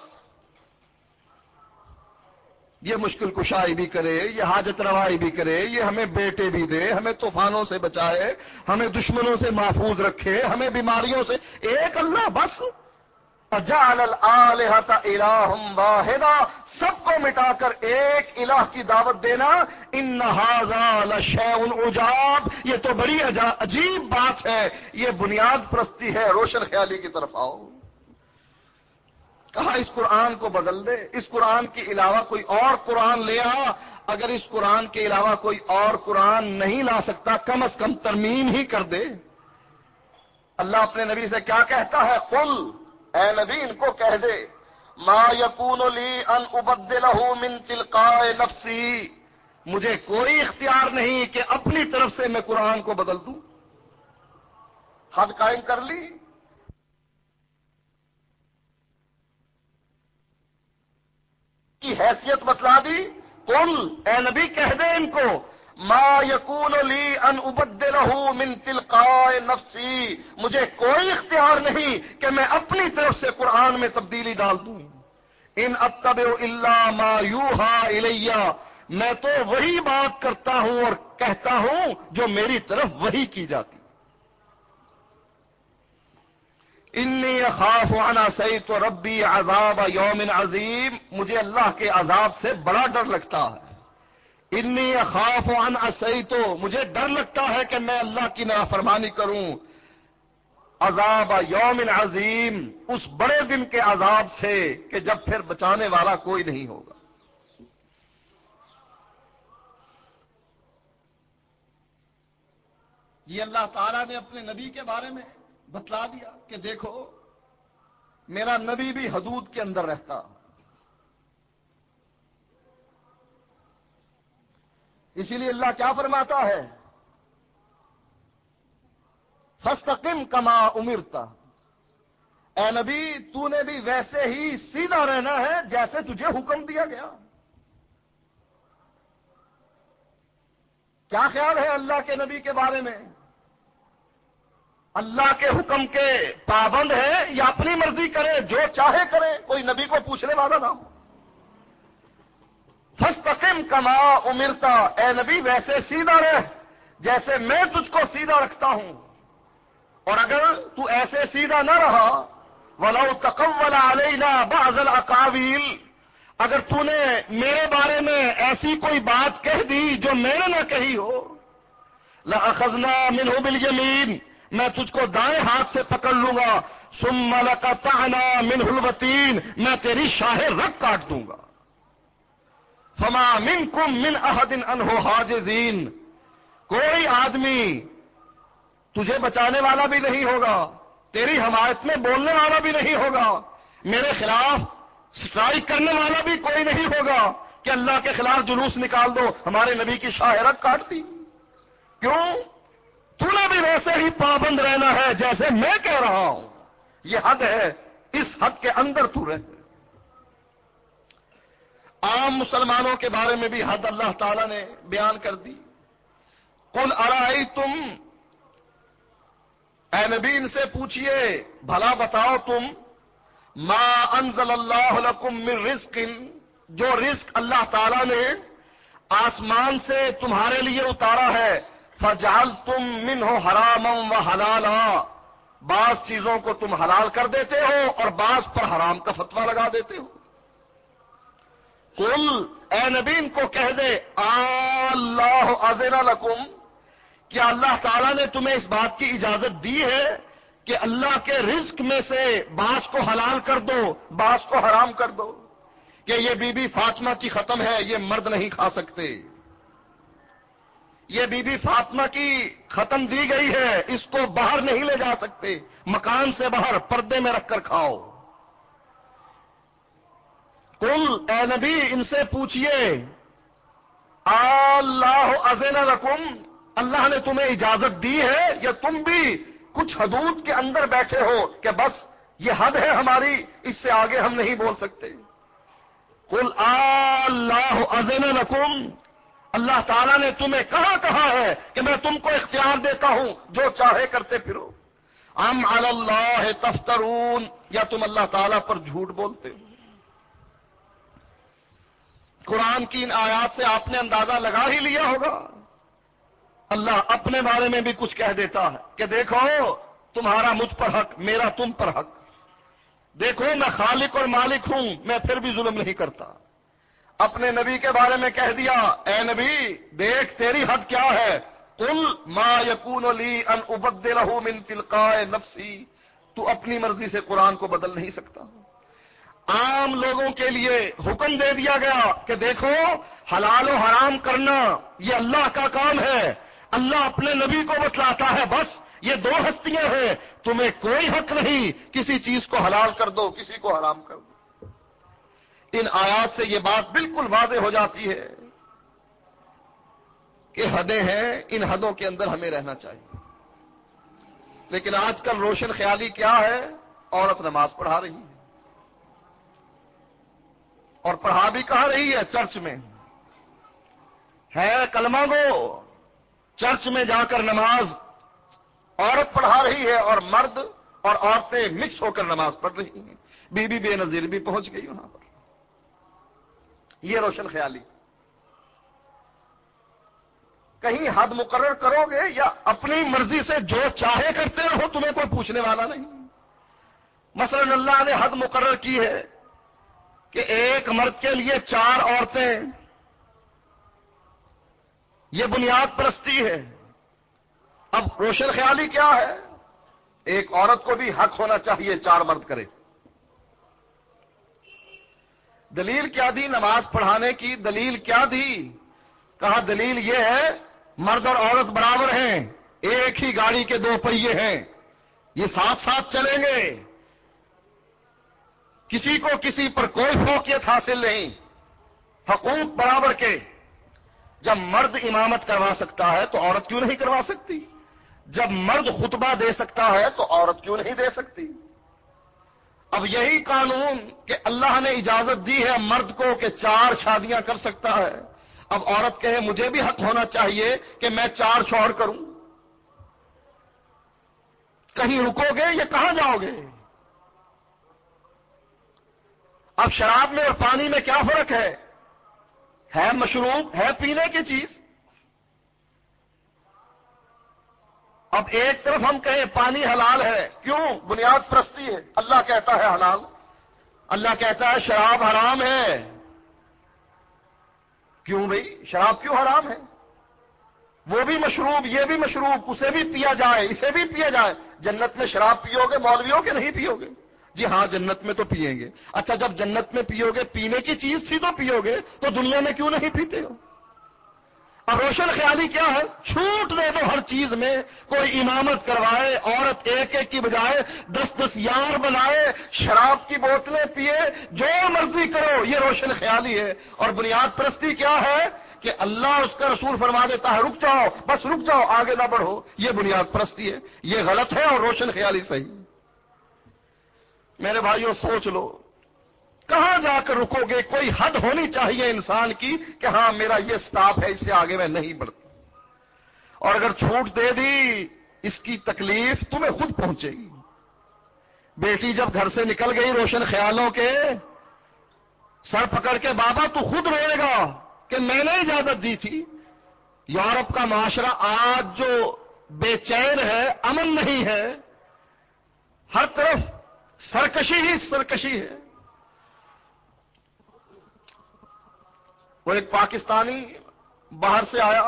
یہ مشکل کشائی بھی کرے، یہ حاجت روائی بھی کرے، یہ ہمیں بیٹے بھی دے، ہمیں طوفانوں سے بچائے، ہمیں دشمنوں سے محفوظ رکھے، ہمیں بیماریوں سے، ایک اللہ بس۔ جعل الآلہۃ الہا واحدا، سب کو مٹا کر ایک الہ کی دعوت دینا، ان ھذا لشیء عجاب، یہ تو بڑی عجیب بات ہے، یہ بنیاد پرستی ہے، روشن خیالی کی طرف آؤ۔ کہا اس قرآن کو بدل دے، اس قرآن کے علاوہ کوئی اور قرآن لے آ، اگر اس قرآن کے علاوہ کوئی اور قرآن نہیں لا سکتا کم از کم ترمیم ہی کر دے۔ اللہ اپنے نبی سے کیا کہتا ہے؟ قل، اے نبی ان کو کہہ دے، ما یکون لی ان ابدلہ من تلقاء نفسی، مجھے کوئی اختیار نہیں کہ اپنی طرف سے میں قرآن کو بدل دوں۔ حد قائم کر لی۔ کی حیثیت بتلا دی۔ قل، اے نبی کہہ دے ان کو، ما یکون لی ان ابدلہ من تلقاء نفسی، مجھے کوئی اختیار نہیں کہ میں اپنی طرف سے قرآن میں تبدیلی ڈال دوں۔ ان اتبع الا ما یوحى الی، میں تو وہی بات کرتا ہوں اور کہتا ہوں جو میری طرف وحی کی جاتی۔ انی اخاف ان عصیت ربی عذاب یوم عظیم، مجھے اللہ کے عذاب سے بڑا ڈر لگتا ہے۔ انی اخاف ان عصیت، مجھے ڈر لگتا ہے کہ میں اللہ کی نافرمانی کروں، عذاب یوم عظیم، اس بڑے دن کے عذاب سے کہ جب پھر بچانے والا کوئی نہیں ہوگا۔ یہ اللہ تعالیٰ نے اپنے نبی کے بارے میں بتلا دیا کہ دیکھو میرا نبی بھی حدود کے اندر رہتا۔ اسی لیے اللہ کیا فرماتا ہے؟ فاستقم کما امرت، اے نبی تو نے بھی ویسے ہی سیدھا رہنا ہے جیسے تجھے حکم دیا گیا۔ کیا خیال ہے اللہ کے نبی کے بارے میں؟ اللہ کے حکم کے پابند ہے یا اپنی مرضی کرے، جو چاہے کرے، کوئی نبی کو پوچھنے والا نہ ہو؟ فاستقم کما امرت، اے نبی ویسے سیدھا رہ جیسے میں تجھ کو سیدھا رکھتا ہوں، اور اگر تو ایسے سیدھا نہ رہا، وَلَوْ تَقَوَّلَ عَلَيْنَا بَعْضَ الْأَقَاوِيلِ، اگر تو نے میرے بارے میں ایسی کوئی بات کہہ دی جو میں نے نہ کہی ہو، لَأَخَذْنَا مِنْهُ بِالْيَمِينِ، میں تجھ کو دائیں ہاتھ سے پکڑ لوں گا، ثُمَّ لَقَطَعْنَا مِنْهُ الْوَتِينَ، میں تیری شاہ رگ کاٹ دوں گا۔ فَمَا مِنْكُمْ مِنْ أَحَدٍ عَنْهُ حَاجِزِينَ، کوئی آدمی تجھے بچانے والا بھی نہیں ہوگا، تیری حمایت میں بولنے والا بھی نہیں ہوگا، میرے خلاف سٹرائک کرنے والا بھی کوئی نہیں ہوگا کہ اللہ کے خلاف جلوس نکال دو، ہمارے نبی کی شاہ رگ کاٹ دی۔ کیوں؟ تو نے بھی ویسے ہی پابند رہنا ہے جیسے میں کہہ رہا ہوں، یہ حد ہے، اس حد کے اندر تو رہ۔ عام مسلمانوں کے بارے میں بھی حد اللہ تعالی نے بیان کر دی۔ قل ارائیتم، اے نبی ان سے پوچھئے بھلا بتاؤ تم، ما انزل اللہ لکم من رزق، جو رزق اللہ تعالی نے آسمان سے تمہارے لیے اتارا ہے، فجعلتم منہ حراما وحلالا، بعض چیزوں کو تم حلال کر دیتے ہو اور بعض پر حرام کا فتویٰ لگا دیتے ہو۔ قل، اے نبی ان کو کہہ دے، اللہ اذن لکم، کیا اللہ تعالیٰ نے تمہیں اس بات کی اجازت دی ہے کہ اللہ کے رزق میں سے بعض کو حلال کر دو بعض کو حرام کر دو؟ کہ یہ بی بی فاطمہ کی ختم ہے، یہ مرد نہیں کھا سکتے، یہ بی بی فاطمہ کی ختم دی گئی ہے، اس کو باہر نہیں لے جا سکتے، مکان سے باہر پردے میں رکھ کر کھاؤ۔ قل، اے نبی ان سے پوچھئے، اللہ اذن لکم، اللہ نے تمہیں اجازت دی ہے یا تم بھی کچھ حدود کے اندر بیٹھے ہو کہ بس یہ حد ہے ہماری، اس سے آگے ہم نہیں بول سکتے؟ قل اللہ اذن لکم، اللہ تعالیٰ نے تمہیں کہا ہے کہ میں تم کو اختیار دیتا ہوں، جو چاہے کرتے پھرو؟ ام علی اللہ تفترون، یا تم اللہ تعالیٰ پر جھوٹ بولتے ہو؟ قرآن کی ان آیات سے آپ نے اندازہ لگا ہی لیا ہوگا، اللہ اپنے بارے میں بھی کچھ کہہ دیتا ہے کہ دیکھو تمہارا مجھ پر حق، میرا تم پر حق، دیکھو میں خالق اور مالک ہوں، میں پھر بھی ظلم نہیں کرتا۔ اپنے نبی کے بارے میں کہہ دیا، اے نبی دیکھ تیری حد کیا ہے، قل ما یکون لی ان ابدلہ من تلقاء نفسی، تو اپنی مرضی سے قرآن کو بدل نہیں سکتا۔ عام لوگوں کے لیے حکم دے دیا گیا کہ دیکھو حلال و حرام کرنا یہ اللہ کا کام ہے، اللہ اپنے نبی کو بتلاتا ہے، بس یہ دو ہستیاں ہیں، تمہیں کوئی حق نہیں کسی چیز کو حلال کر دو کسی کو حرام کر دو۔ ان آیات سے یہ بات بالکل واضح ہو جاتی ہے کہ حدیں ہیں، ان حدوں کے اندر ہمیں رہنا چاہیے۔ لیکن آج کل روشن خیالی کیا ہے؟ عورت نماز پڑھا رہی ہے، اور پڑھا بھی کہاں رہی ہے؟ چرچ میں ہے، کلمہ گو، چرچ میں جا کر نماز عورت پڑھا رہی ہے، اور مرد اور عورتیں مکس ہو کر نماز پڑھ رہی ہیں۔ بی بی بے نظیر بھی پہنچ گئی وہاں پر۔ یہ روشن خیالی، کہیں حد مقرر کرو گے یا اپنی مرضی سے جو چاہے کرتے رہو، تمہیں کوئی پوچھنے والا نہیں۔ مثلا اللہ نے حد مقرر کی ہے کہ ایک مرد کے لیے 4 عورتیں، یہ بنیاد پرستی ہے۔ اب روشن خیالی کیا ہے؟ ایک عورت کو بھی حق ہونا چاہیے 4 مرد کرے۔ دلیل کیا دی نماز پڑھانے کی؟ دلیل کیا دی؟ کہا دلیل یہ ہے مرد اور عورت برابر ہیں، ایک ہی گاڑی کے 2 پہیے ہیں، یہ ساتھ ساتھ چلیں گے، کسی کو کسی پر کوئی فوقیت حاصل نہیں، حقوق برابر کے۔ جب مرد امامت کروا سکتا ہے تو عورت کیوں نہیں کروا سکتی؟ جب مرد خطبہ دے سکتا ہے تو عورت کیوں نہیں دے سکتی؟ اب یہی قانون کہ اللہ نے اجازت دی ہے مرد کو کہ 4 شادیاں کر سکتا ہے، اب عورت کہے مجھے بھی حق ہونا چاہیے کہ میں 4 شوہر کروں، کہیں رکو گے یا کہاں جاؤ گے؟ اب شراب میں اور پانی میں کیا فرق ہے مشروب، ہے پینے کی چیز۔ اب ایک طرف ہم کہیں پانی حلال ہے، کیوں؟ بنیاد پرستی ہے، اللہ کہتا ہے حلال، اللہ کہتا ہے شراب حرام ہے، کیوں بھئی شراب کیوں حرام ہے؟ وہ بھی مشروب، یہ بھی مشروب، اسے بھی پیا جائے اسے بھی پیا جائے۔ جنت میں شراب پیو گے مولویوں کے نہیں پیو گے؟ جی ہاں جنت میں تو پیئیں گے۔ اچھا جب جنت میں پیو گے، پینے کی چیز تھی تو پیو گے، تو دنیا میں کیوں نہیں پیتے ہو؟ اب روشن خیالی کیا ہے؟ چھوٹ دے دو ہر چیز میں، کوئی امامت کروائے، عورت ایک ایک کی بجائے 10 یار بنائے، شراب کی بوتلیں پیے، جو مرضی کرو، یہ روشن خیالی ہے۔ اور بنیاد پرستی کیا ہے کہ اللہ اس کا رسول فرما دیتا ہے رک جاؤ، بس رک جاؤ، آگے نہ بڑھو، یہ بنیاد پرستی ہے، یہ غلط ہے، اور روشن خیالی صحیح۔ میرے بھائیوں سوچ لو، کہاں جا کر رکو گے؟ کوئی حد ہونی چاہیے انسان کی کہ ہاں میرا یہ سٹاپ ہے، اس سے آگے میں نہیں بڑھتا۔ اور اگر چھوٹ دے دی، اس کی تکلیف تمہیں خود پہنچے گی۔ بیٹی جب گھر سے نکل گئی روشن خیالوں کے، سر پکڑ کے بابا تو خود روئے گا کہ میں نے اجازت دی تھی۔ یورپ کا معاشرہ آج جو بے چین ہے، امن نہیں ہے، ہر طرف سرکشی ہی سرکشی ہے۔ وہ ایک پاکستانی باہر سے آیا،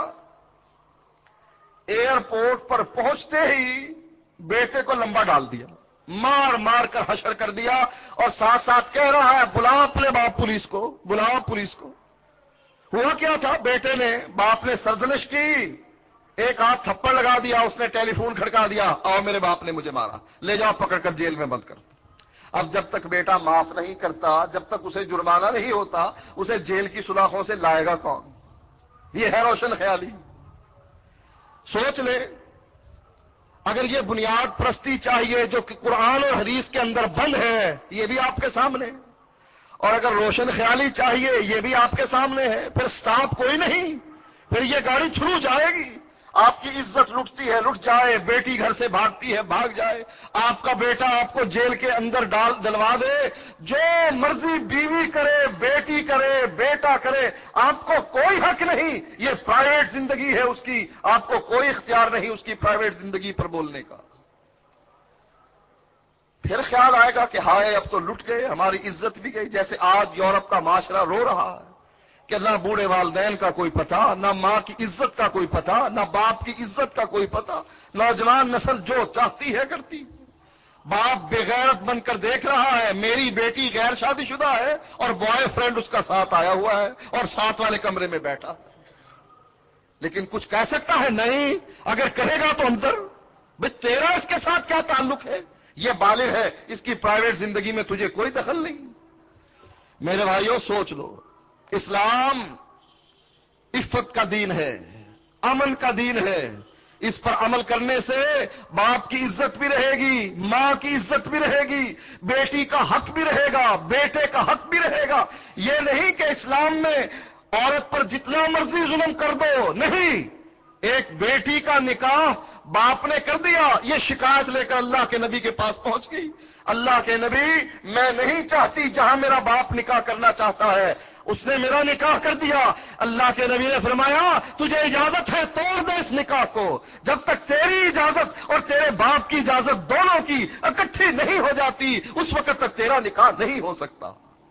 ایئرپورٹ پر پہنچتے ہی بیٹے کو لمبا ڈال دیا، مار مار کر حشر کر دیا، اور ساتھ ساتھ کہہ رہا ہے بلاؤ اپنے باپ پولیس کو، بلاؤ پولیس کو۔ ہوا کیا تھا؟ بیٹے نے، باپ نے سرزنش کی، ایک ہاتھ تھپڑ لگا دیا، اس نے ٹیلی فون کھڑکا دیا، آؤ میرے باپ نے مجھے مارا، لے جاؤ پکڑ کر جیل میں بند کر۔ اب جب تک بیٹا معاف نہیں کرتا، جب تک اسے جرمانہ نہیں ہوتا، اسے جیل کی سلاخوں سے لائے گا کون؟ یہ ہے روشن خیالی۔ سوچ لے، اگر یہ بنیاد پرستی چاہیے جو کہ قرآن اور حدیث کے اندر بند ہے، یہ بھی آپ کے سامنے، اور اگر روشن خیالی چاہیے، یہ بھی آپ کے سامنے ہے، پھر سٹاپ کوئی نہیں، پھر یہ گاڑی چھوڑ جائے گی۔ آپ کی عزت لٹتی ہے لٹ جائے، بیٹی گھر سے بھاگتی ہے بھاگ جائے، آپ کا بیٹا آپ کو جیل کے اندر ڈلوا دے، جو مرضی بیوی کرے، بیٹی کرے، بیٹا کرے، آپ کو کوئی حق نہیں، یہ پرائیویٹ زندگی ہے اس کی، آپ کو کوئی اختیار نہیں اس کی پرائیویٹ زندگی پر بولنے کا۔ پھر خیال آئے گا کہ ہائے اب تو لٹ گئے، ہماری عزت بھی گئی. جیسے آج یورپ کا معاشرہ رو رہا ہے کہ نہ بوڑھے والدین کا کوئی پتہ، نہ ماں کی عزت کا کوئی پتہ، نہ باپ کی عزت کا کوئی پتہ. نوجوان نسل جو چاہتی ہے کرتی. باپ بغیرت بن کر دیکھ رہا ہے میری بیٹی غیر شادی شدہ ہے اور بوائے فرینڈ اس کا ساتھ آیا ہوا ہے اور ساتھ والے کمرے میں بیٹھا، لیکن کچھ کہہ سکتا ہے نہیں. اگر کہے گا تو اندر بھئی تیرا اس کے ساتھ کیا تعلق ہے؟ یہ بالغ ہے، اس کی پرائیویٹ زندگی میں تجھے کوئی دخل نہیں. میرے بھائیوں سوچ لو، اسلام عفت کا دین ہے، امن کا دین ہے. اس پر عمل کرنے سے باپ کی عزت بھی رہے گی، ماں کی عزت بھی رہے گی، بیٹی کا حق بھی رہے گا، بیٹے کا حق بھی رہے گا. یہ نہیں کہ اسلام میں عورت پر جتنا مرضی ظلم کر دو، نہیں. ایک بیٹی کا نکاح باپ نے کر دیا، یہ شکایت لے کر اللہ کے نبی کے پاس پہنچ گئی. اللہ کے نبی، میں نہیں چاہتی جہاں میرا باپ نکاح کرنا چاہتا ہے اس نے میرا نکاح کر دیا. اللہ کے نبی نے فرمایا تجھے اجازت ہے توڑ دے اس نکاح کو، جب تک تیری اجازت اور تیرے باپ کی اجازت دونوں کی اکٹھی نہیں ہو جاتی اس وقت تک تیرا نکاح نہیں ہو سکتا.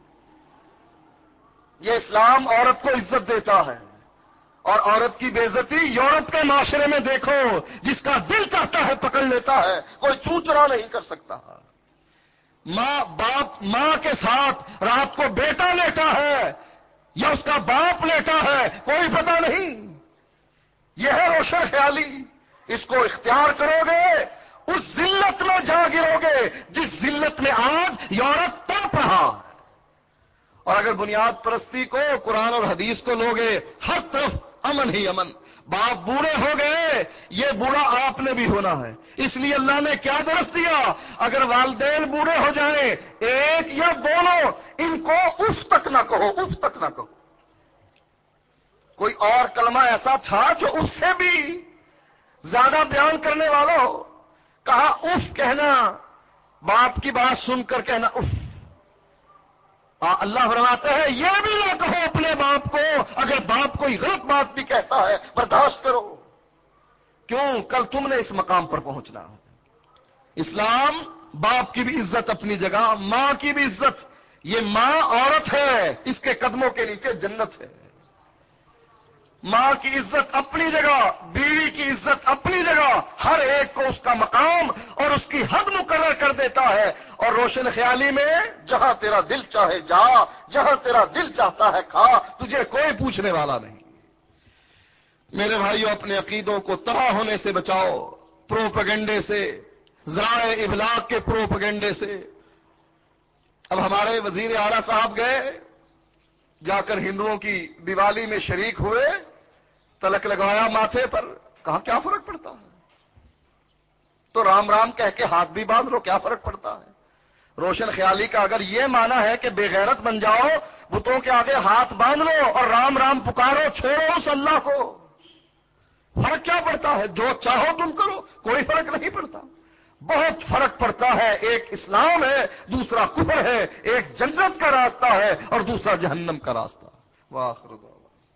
یہ اسلام عورت کو عزت دیتا ہے. اور عورت کی بے عزتی یورپ کے معاشرے میں دیکھو، جس کا دل چاہتا ہے پکڑ لیتا ہے، کوئی چوچرا نہیں کر سکتا. ماں کے ساتھ رات کو بیٹا لیٹا ہے یا اس کا باپ لیٹا ہے کوئی پتہ نہیں. یہ ہے روشن خیالی. اس کو اختیار کرو گے اس ذلت میں جا گرو گے جس ذلت میں آج یورپ تڑپ رہا ہے. اور اگر بنیاد پرستی کو، قرآن اور حدیث کو لوگے، ہر طرف امن ہی امن. باپ بوڑھے ہو گئے، یہ بوڑھا آپ نے بھی ہونا ہے. اس لیے اللہ نے کیا درس دیا، اگر والدین بوڑھے ہو جائیں ایک یا دونوں، ان کو اف تک نہ کہو، اف تک نہ کہو. کوئی اور کلمہ ایسا تھا جو اس سے بھی زیادہ بیان کرنے والوں. کہا اف کہنا، باپ کی بات سن کر کہنا اف. اللہ فرماتے ہیں یہ بھی نہ کہو اپنے باپ کو، اگر باپ کوئی غلط بات بھی کہتا ہے برداشت کرو. کیوں؟ کل تم نے اس مقام پر پہنچنا. اسلام باپ کی بھی عزت اپنی جگہ، ماں کی بھی عزت. یہ ماں عورت ہے، اس کے قدموں کے نیچے جنت ہے. ماں کی عزت اپنی جگہ، بیوی کی عزت اپنی جگہ. ہر ایک کو اس کا مقام اور اس کی حد مقرر کر دیتا ہے. اور روشن خیالی میں جہاں تیرا دل چاہے جا، جہاں تیرا دل چاہتا ہے کھا، تجھے کوئی پوچھنے والا نہیں. میرے بھائیوں، اپنے عقیدوں کو تباہ ہونے سے بچاؤ، پروپیگنڈے سے، ذرائع ابلاغ کے پروپیگنڈے سے. اب ہمارے وزیر اعلیٰ صاحب گئے، جا کر ہندوؤں کی دیوالی میں شریک ہوئے، تلک لگوایا ماتھے پر. کہا کیا فرق پڑتا ہے، تو رام رام کہہ کے ہاتھ بھی باندھ لو، کیا فرق پڑتا ہے. روشن خیالی کا اگر یہ معنی ہے کہ بے غیرت بن جاؤ، بتوں کے آگے ہاتھ باندھ لو اور رام رام پکارو، چھوڑو اس اللہ کو، فرق کیا پڑتا ہے؟ جو چاہو تم کرو، کوئی فرق نہیں پڑتا. بہت فرق پڑتا ہے. ایک اسلام ہے، دوسرا کفر ہے. ایک جنت کا راستہ ہے اور دوسرا جہنم کا راستہ. وآخر دعوانا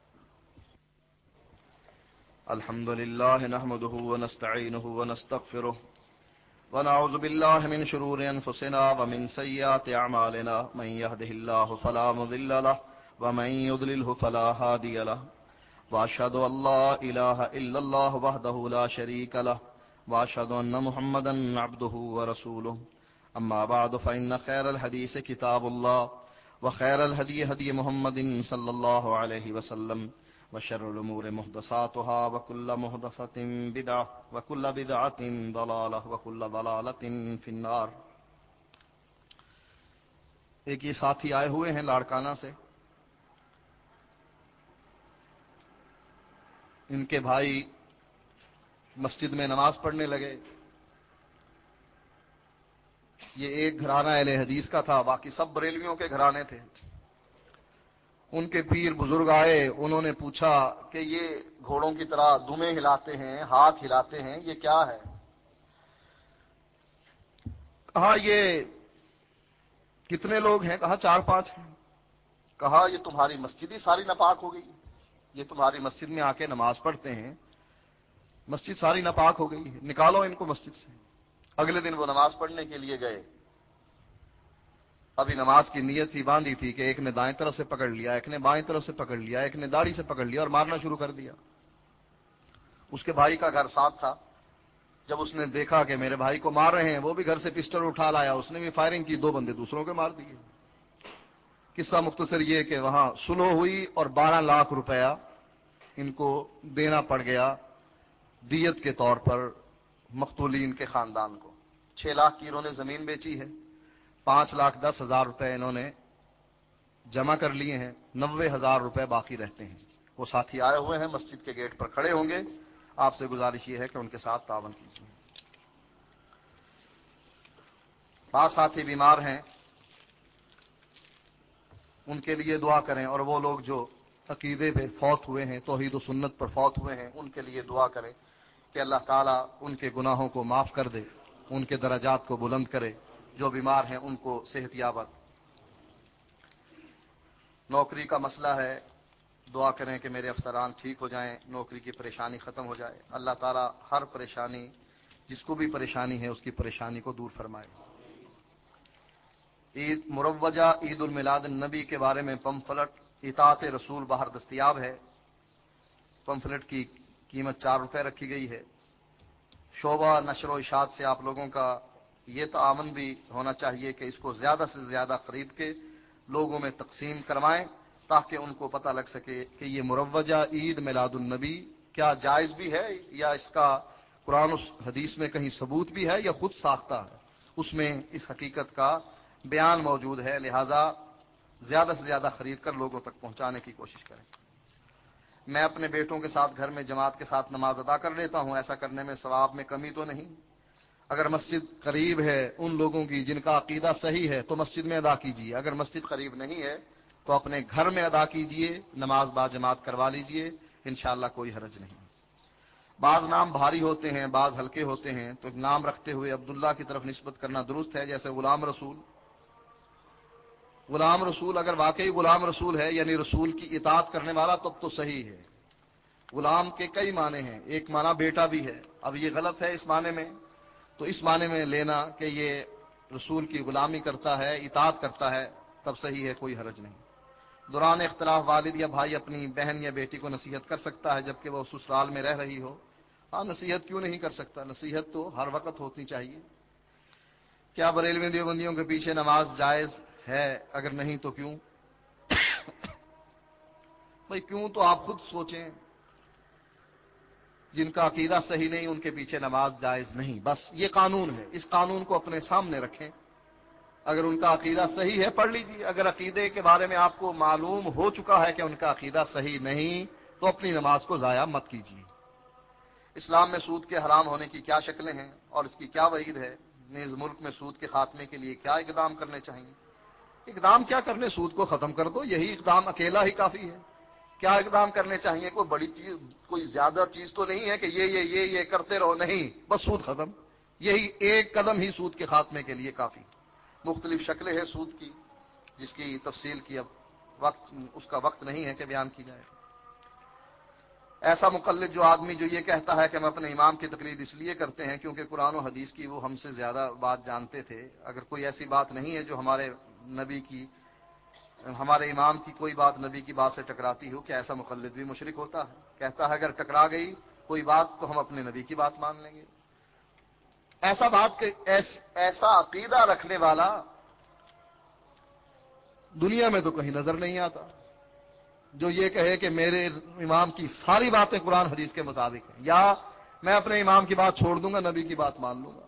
الحمد لله نحمده ونستعينه ونستغفره ونعوذ بالله من شرور أنفسنا ومن سيئات أعمالنا. من يهده الله فلا مضل له ومن يضلله فلا هادي له. وأشهد أن لا إله إلا الله وحده لا شريك له وأشهد أن محمدا عبده ورسوله. أما بعد فإن خير الحديث كتاب الله وخير الهدي هدي محمد صلى الله عليه وسلم وشر الأمور محدثاتها وكل محدثة بدعة وكل بدعة ضلالة وكل ضلالة في النار. ایک یہ ساتھی آئے ہوئے ہیں لاڑکانہ سے، ان کے بھائی مسجد میں نماز پڑھنے لگے. یہ ایک گھرانہ اہل حدیث کا تھا، باقی سب بریلویوں کے گھرانے تھے. ان کے پیر بزرگ آئے، انہوں نے پوچھا کہ یہ گھوڑوں کی طرح دمیں ہلاتے ہیں، ہاتھ ہلاتے ہیں، یہ کیا ہے؟ کہا یہ کتنے لوگ ہیں؟ کہا 4-5 ہیں. کہا یہ تمہاری مسجد ہی ساری ناپاک ہو گئی. یہ تمہاری مسجد میں آ کے نماز پڑھتے ہیں، مسجد ساری ناپاک ہو گئی ہے، نکالو ان کو مسجد سے. اگلے دن وہ نماز پڑھنے کے لیے گئے. ابھی نماز کی نیت ہی باندھی تھی کہ ایک نے دائیں طرف سے پکڑ لیا، ایک نے بائیں طرف سے پکڑ لیا، ایک نے داڑھی سے پکڑ لیا اور مارنا شروع کر دیا۔ اس کے بھائی کا گھر ساتھ تھا، جب اس نے دیکھا کہ میرے بھائی کو مار رہے ہیں، وہ بھی گھر سے پسٹل اٹھا لایا، اس نے بھی فائرنگ کی، 2 بندے دوسروں کے مار دیے۔ قصہ مختصر یہ کہ وہاں سلو ہوئی اور 12 لاکھ روپیہ ان کو دینا پڑ گیا دیت کے طور پر مقتولین کے خاندان کو۔ 6 لاکھ کی انہوں نے زمین بیچی ہے، 5,10,000 روپے انہوں نے جمع کر لیے ہیں، 90,000 روپے باقی رہتے ہیں۔ وہ ساتھی آئے ہوئے ہیں، مسجد کے گیٹ پر کھڑے ہوں گے، آپ سے گزارش یہ ہے کہ ان کے ساتھ تعاون کیجیے۔ بعض ساتھی بیمار ہیں، ان کے لیے دعا کریں، اور وہ لوگ جو عقیدے پہ فوت ہوئے ہیں، توحید و سنت پر فوت ہوئے ہیں، ان کے لیے دعا کریں کہ اللہ تعالیٰ ان کے گناہوں کو معاف کر دے، ان کے درجات کو بلند کرے، جو بیمار ہیں ان کو صحت یابت۔ نوکری کا مسئلہ ہے، دعا کریں کہ میرے افسران ٹھیک ہو جائیں، نوکری کی پریشانی ختم ہو جائے، اللہ تعالیٰ ہر پریشانی، جس کو بھی پریشانی ہے اس کی پریشانی کو دور فرمائے۔ عید مروجہ عید المیلاد النبی کے بارے میں پمفلٹ اطاعت رسول باہر دستیاب ہے۔ پمفلٹ کی قیمت 4 روپے رکھی گئی ہے۔ شعبہ نشر و اشاعت سے آپ لوگوں کا یہ تعاون بھی ہونا چاہیے کہ اس کو زیادہ سے زیادہ خرید کے لوگوں میں تقسیم کروائیں، تاکہ ان کو پتہ لگ سکے کہ یہ مروجہ عید میلاد النبی کیا جائز بھی ہے، یا اس کا قرآن و حدیث میں کہیں ثبوت بھی ہے، یا خود ساختہ ہے۔ اس میں اس حقیقت کا بیان موجود ہے، لہذا زیادہ سے زیادہ خرید کر لوگوں تک پہنچانے کی کوشش کریں۔ میں اپنے بیٹوں کے ساتھ گھر میں جماعت کے ساتھ نماز ادا کر لیتا ہوں، ایسا کرنے میں ثواب میں کمی تو نہیں؟ اگر مسجد قریب ہے ان لوگوں کی جن کا عقیدہ صحیح ہے تو مسجد میں ادا کیجیے، اگر مسجد قریب نہیں ہے تو اپنے گھر میں ادا کیجیے، نماز با جماعت کروا لیجیے، انشاءاللہ کوئی حرج نہیں۔ بعض نام بھاری ہوتے ہیں، بعض ہلکے ہوتے ہیں، تو نام رکھتے ہوئے عبداللہ کی طرف نسبت کرنا درست ہے، جیسے غلام رسول۔ غلام رسول اگر واقعی غلام رسول ہے، یعنی رسول کی اطاعت کرنے والا، تب تو صحیح ہے۔ غلام کے کئی معنی ہیں، ایک معنی بیٹا بھی ہے، اب یہ غلط ہے اس معنی میں، تو اس معنی میں لینا کہ یہ رسول کی غلامی کرتا ہے، اطاعت کرتا ہے، تب صحیح ہے، کوئی حرج نہیں۔ دوران اختلاف والد یا بھائی اپنی بہن یا بیٹی کو نصیحت کر سکتا ہے جبکہ وہ سسرال میں رہ رہی ہو؟ ہاں، نصیحت کیوں نہیں کر سکتا، نصیحت تو ہر وقت ہوتی چاہیے۔ کیا بریلوی دیوبندیوں کے پیچھے نماز جائز ہے؟ اگر نہیں تو کیوں؟ بھائی کیوں تو آپ خود سوچیں، جن کا عقیدہ صحیح نہیں ان کے پیچھے نماز جائز نہیں، بس یہ قانون ہے، اس قانون کو اپنے سامنے رکھیں۔ اگر ان کا عقیدہ صحیح ہے پڑھ لیجیے، اگر عقیدے کے بارے میں آپ کو معلوم ہو چکا ہے کہ ان کا عقیدہ صحیح نہیں تو اپنی نماز کو ضائع مت کیجیے۔ اسلام میں سود کے حرام ہونے کی کیا شکلیں ہیں اور اس کی کیا وعید ہے؟ نیز ملک میں سود کے خاتمے کے لیے کیا اقدام کرنے چاہیے؟ اقدام کیا کرنے، سود کو ختم کر دو، یہی اقدام اکیلا ہی کافی ہے۔ کیا اقدام کرنے چاہیے؟ کوئی بڑی چیز، کوئی زیادہ چیز تو نہیں ہے کہ یہ کرتے رہو، نہیں، بس سود ختم، یہی ایک قدم ہی سود کے خاتمے کے لیے کافی۔ مختلف شکلیں ہیں سود کی، جس کی تفصیل کی اب اس کا وقت نہیں ہے کہ بیان کی جائے۔ ایسا مقلد جو آدمی جو یہ کہتا ہے کہ ہم اپنے امام کی تقلید اس لیے کرتے ہیں کیونکہ قرآن و حدیث کی وہ ہم سے زیادہ بات جانتے تھے، اگر کوئی ایسی بات نہیں ہے جو ہمارے امام کی کوئی بات نبی کی بات سے ٹکراتی ہو، کیا ایسا مقلد بھی مشرک ہوتا ہے؟ کہتا ہے اگر ٹکرا گئی کوئی بات تو ہم اپنے نبی کی بات مان لیں گے۔ ایسا عقیدہ رکھنے والا دنیا میں تو کہیں نظر نہیں آتا، جو یہ کہے کہ میرے امام کی ساری باتیں قرآن حدیث کے مطابق ہیں، یا میں اپنے امام کی بات چھوڑ دوں گا، نبی کی بات مان لوں گا۔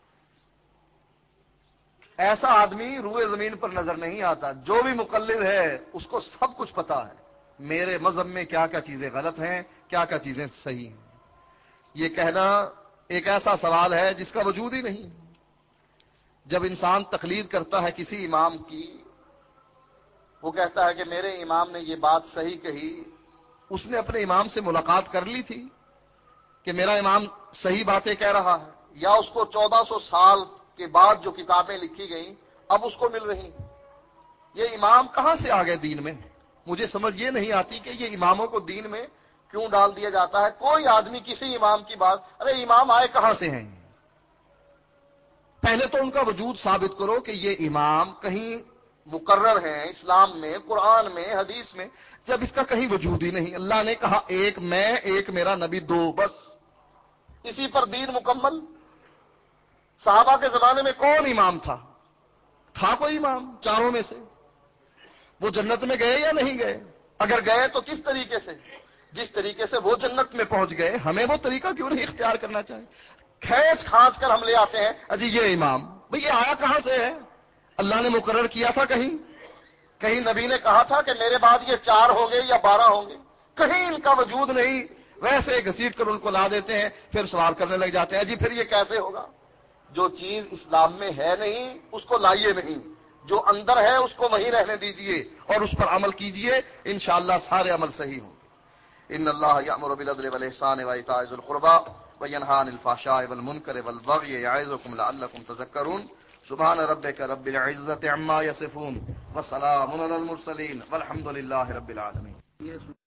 ایسا آدمی روئے زمین پر نظر نہیں آتا۔ جو بھی مقلد ہے اس کو سب کچھ پتا ہے، میرے مذہب میں کیا کیا چیزیں غلط ہیں، کیا کیا چیزیں صحیح ہیں۔ یہ کہنا ایک ایسا سوال ہے جس کا وجود ہی نہیں۔ جب انسان تقلید کرتا ہے کسی امام کی، وہ کہتا ہے کہ میرے امام نے یہ بات صحیح کہی، اس نے اپنے امام سے ملاقات کر لی تھی کہ میرا امام صحیح باتیں کہہ رہا ہے، یا اس کو 1400 سال کے بعد جو کتابیں لکھی گئیں اب اس کو مل رہی ہیں؟ یہ امام کہاں سے آ گئے دین میں؟ مجھے سمجھ یہ نہیں آتی کہ یہ اماموں کو دین میں کیوں ڈال دیا جاتا ہے۔ کوئی آدمی کسی امام کی بات، ارے امام آئے کہاں سے ہیں؟ پہلے تو ان کا وجود ثابت کرو کہ یہ امام کہیں مقرر ہیں اسلام میں، قرآن میں، حدیث میں، جب اس کا کہیں وجود ہی نہیں. اللہ نے کہا ایک میں، ایک میرا نبی، دو، بس اسی پر دین مکمل. صحابہ کے زمانے میں کون امام تھا کوئی امام چاروں میں سے؟ وہ جنت میں گئے یا نہیں گئے؟ اگر گئے تو کس طریقے سے؟ جس طریقے سے وہ جنت میں پہنچ گئے، ہمیں وہ طریقہ کیوں نہیں اختیار کرنا چاہیے؟ کھینچ کھانچ کر ہم لے آتے ہیں اجی یہ امام، بھئی یہ آیا کہاں سے ہے؟ اللہ نے مقرر کیا تھا کہیں نبی نے کہا تھا کہ میرے بعد یہ 4 ہوں گے یا 12 ہوں گے؟ کہیں ان کا وجود نہیں. ویسے گھسیٹ کر ان کو لا دیتے ہیں، پھر سوال کرنے لگ جاتے ہیں جی پھر یہ کیسے ہوگا؟ جو چیز اسلام میں ہے نہیں اس کو لائیے نہیں، جو اندر ہے اس کو وہیں رہنے دیجئے اور اس پر عمل کیجئے، انشاءاللہ سارے عمل صحیح ہوں. ان اللہ یأمر بالعدل والإحسان وإیتاء ذی القربى وینہی عن الفحشاء والمنکر والبغی یعظکم لعلکم تذکرون. سبحان ربک رب العزة عما یصفون وسلام علی المرسلین والحمد للہ رب العالمین.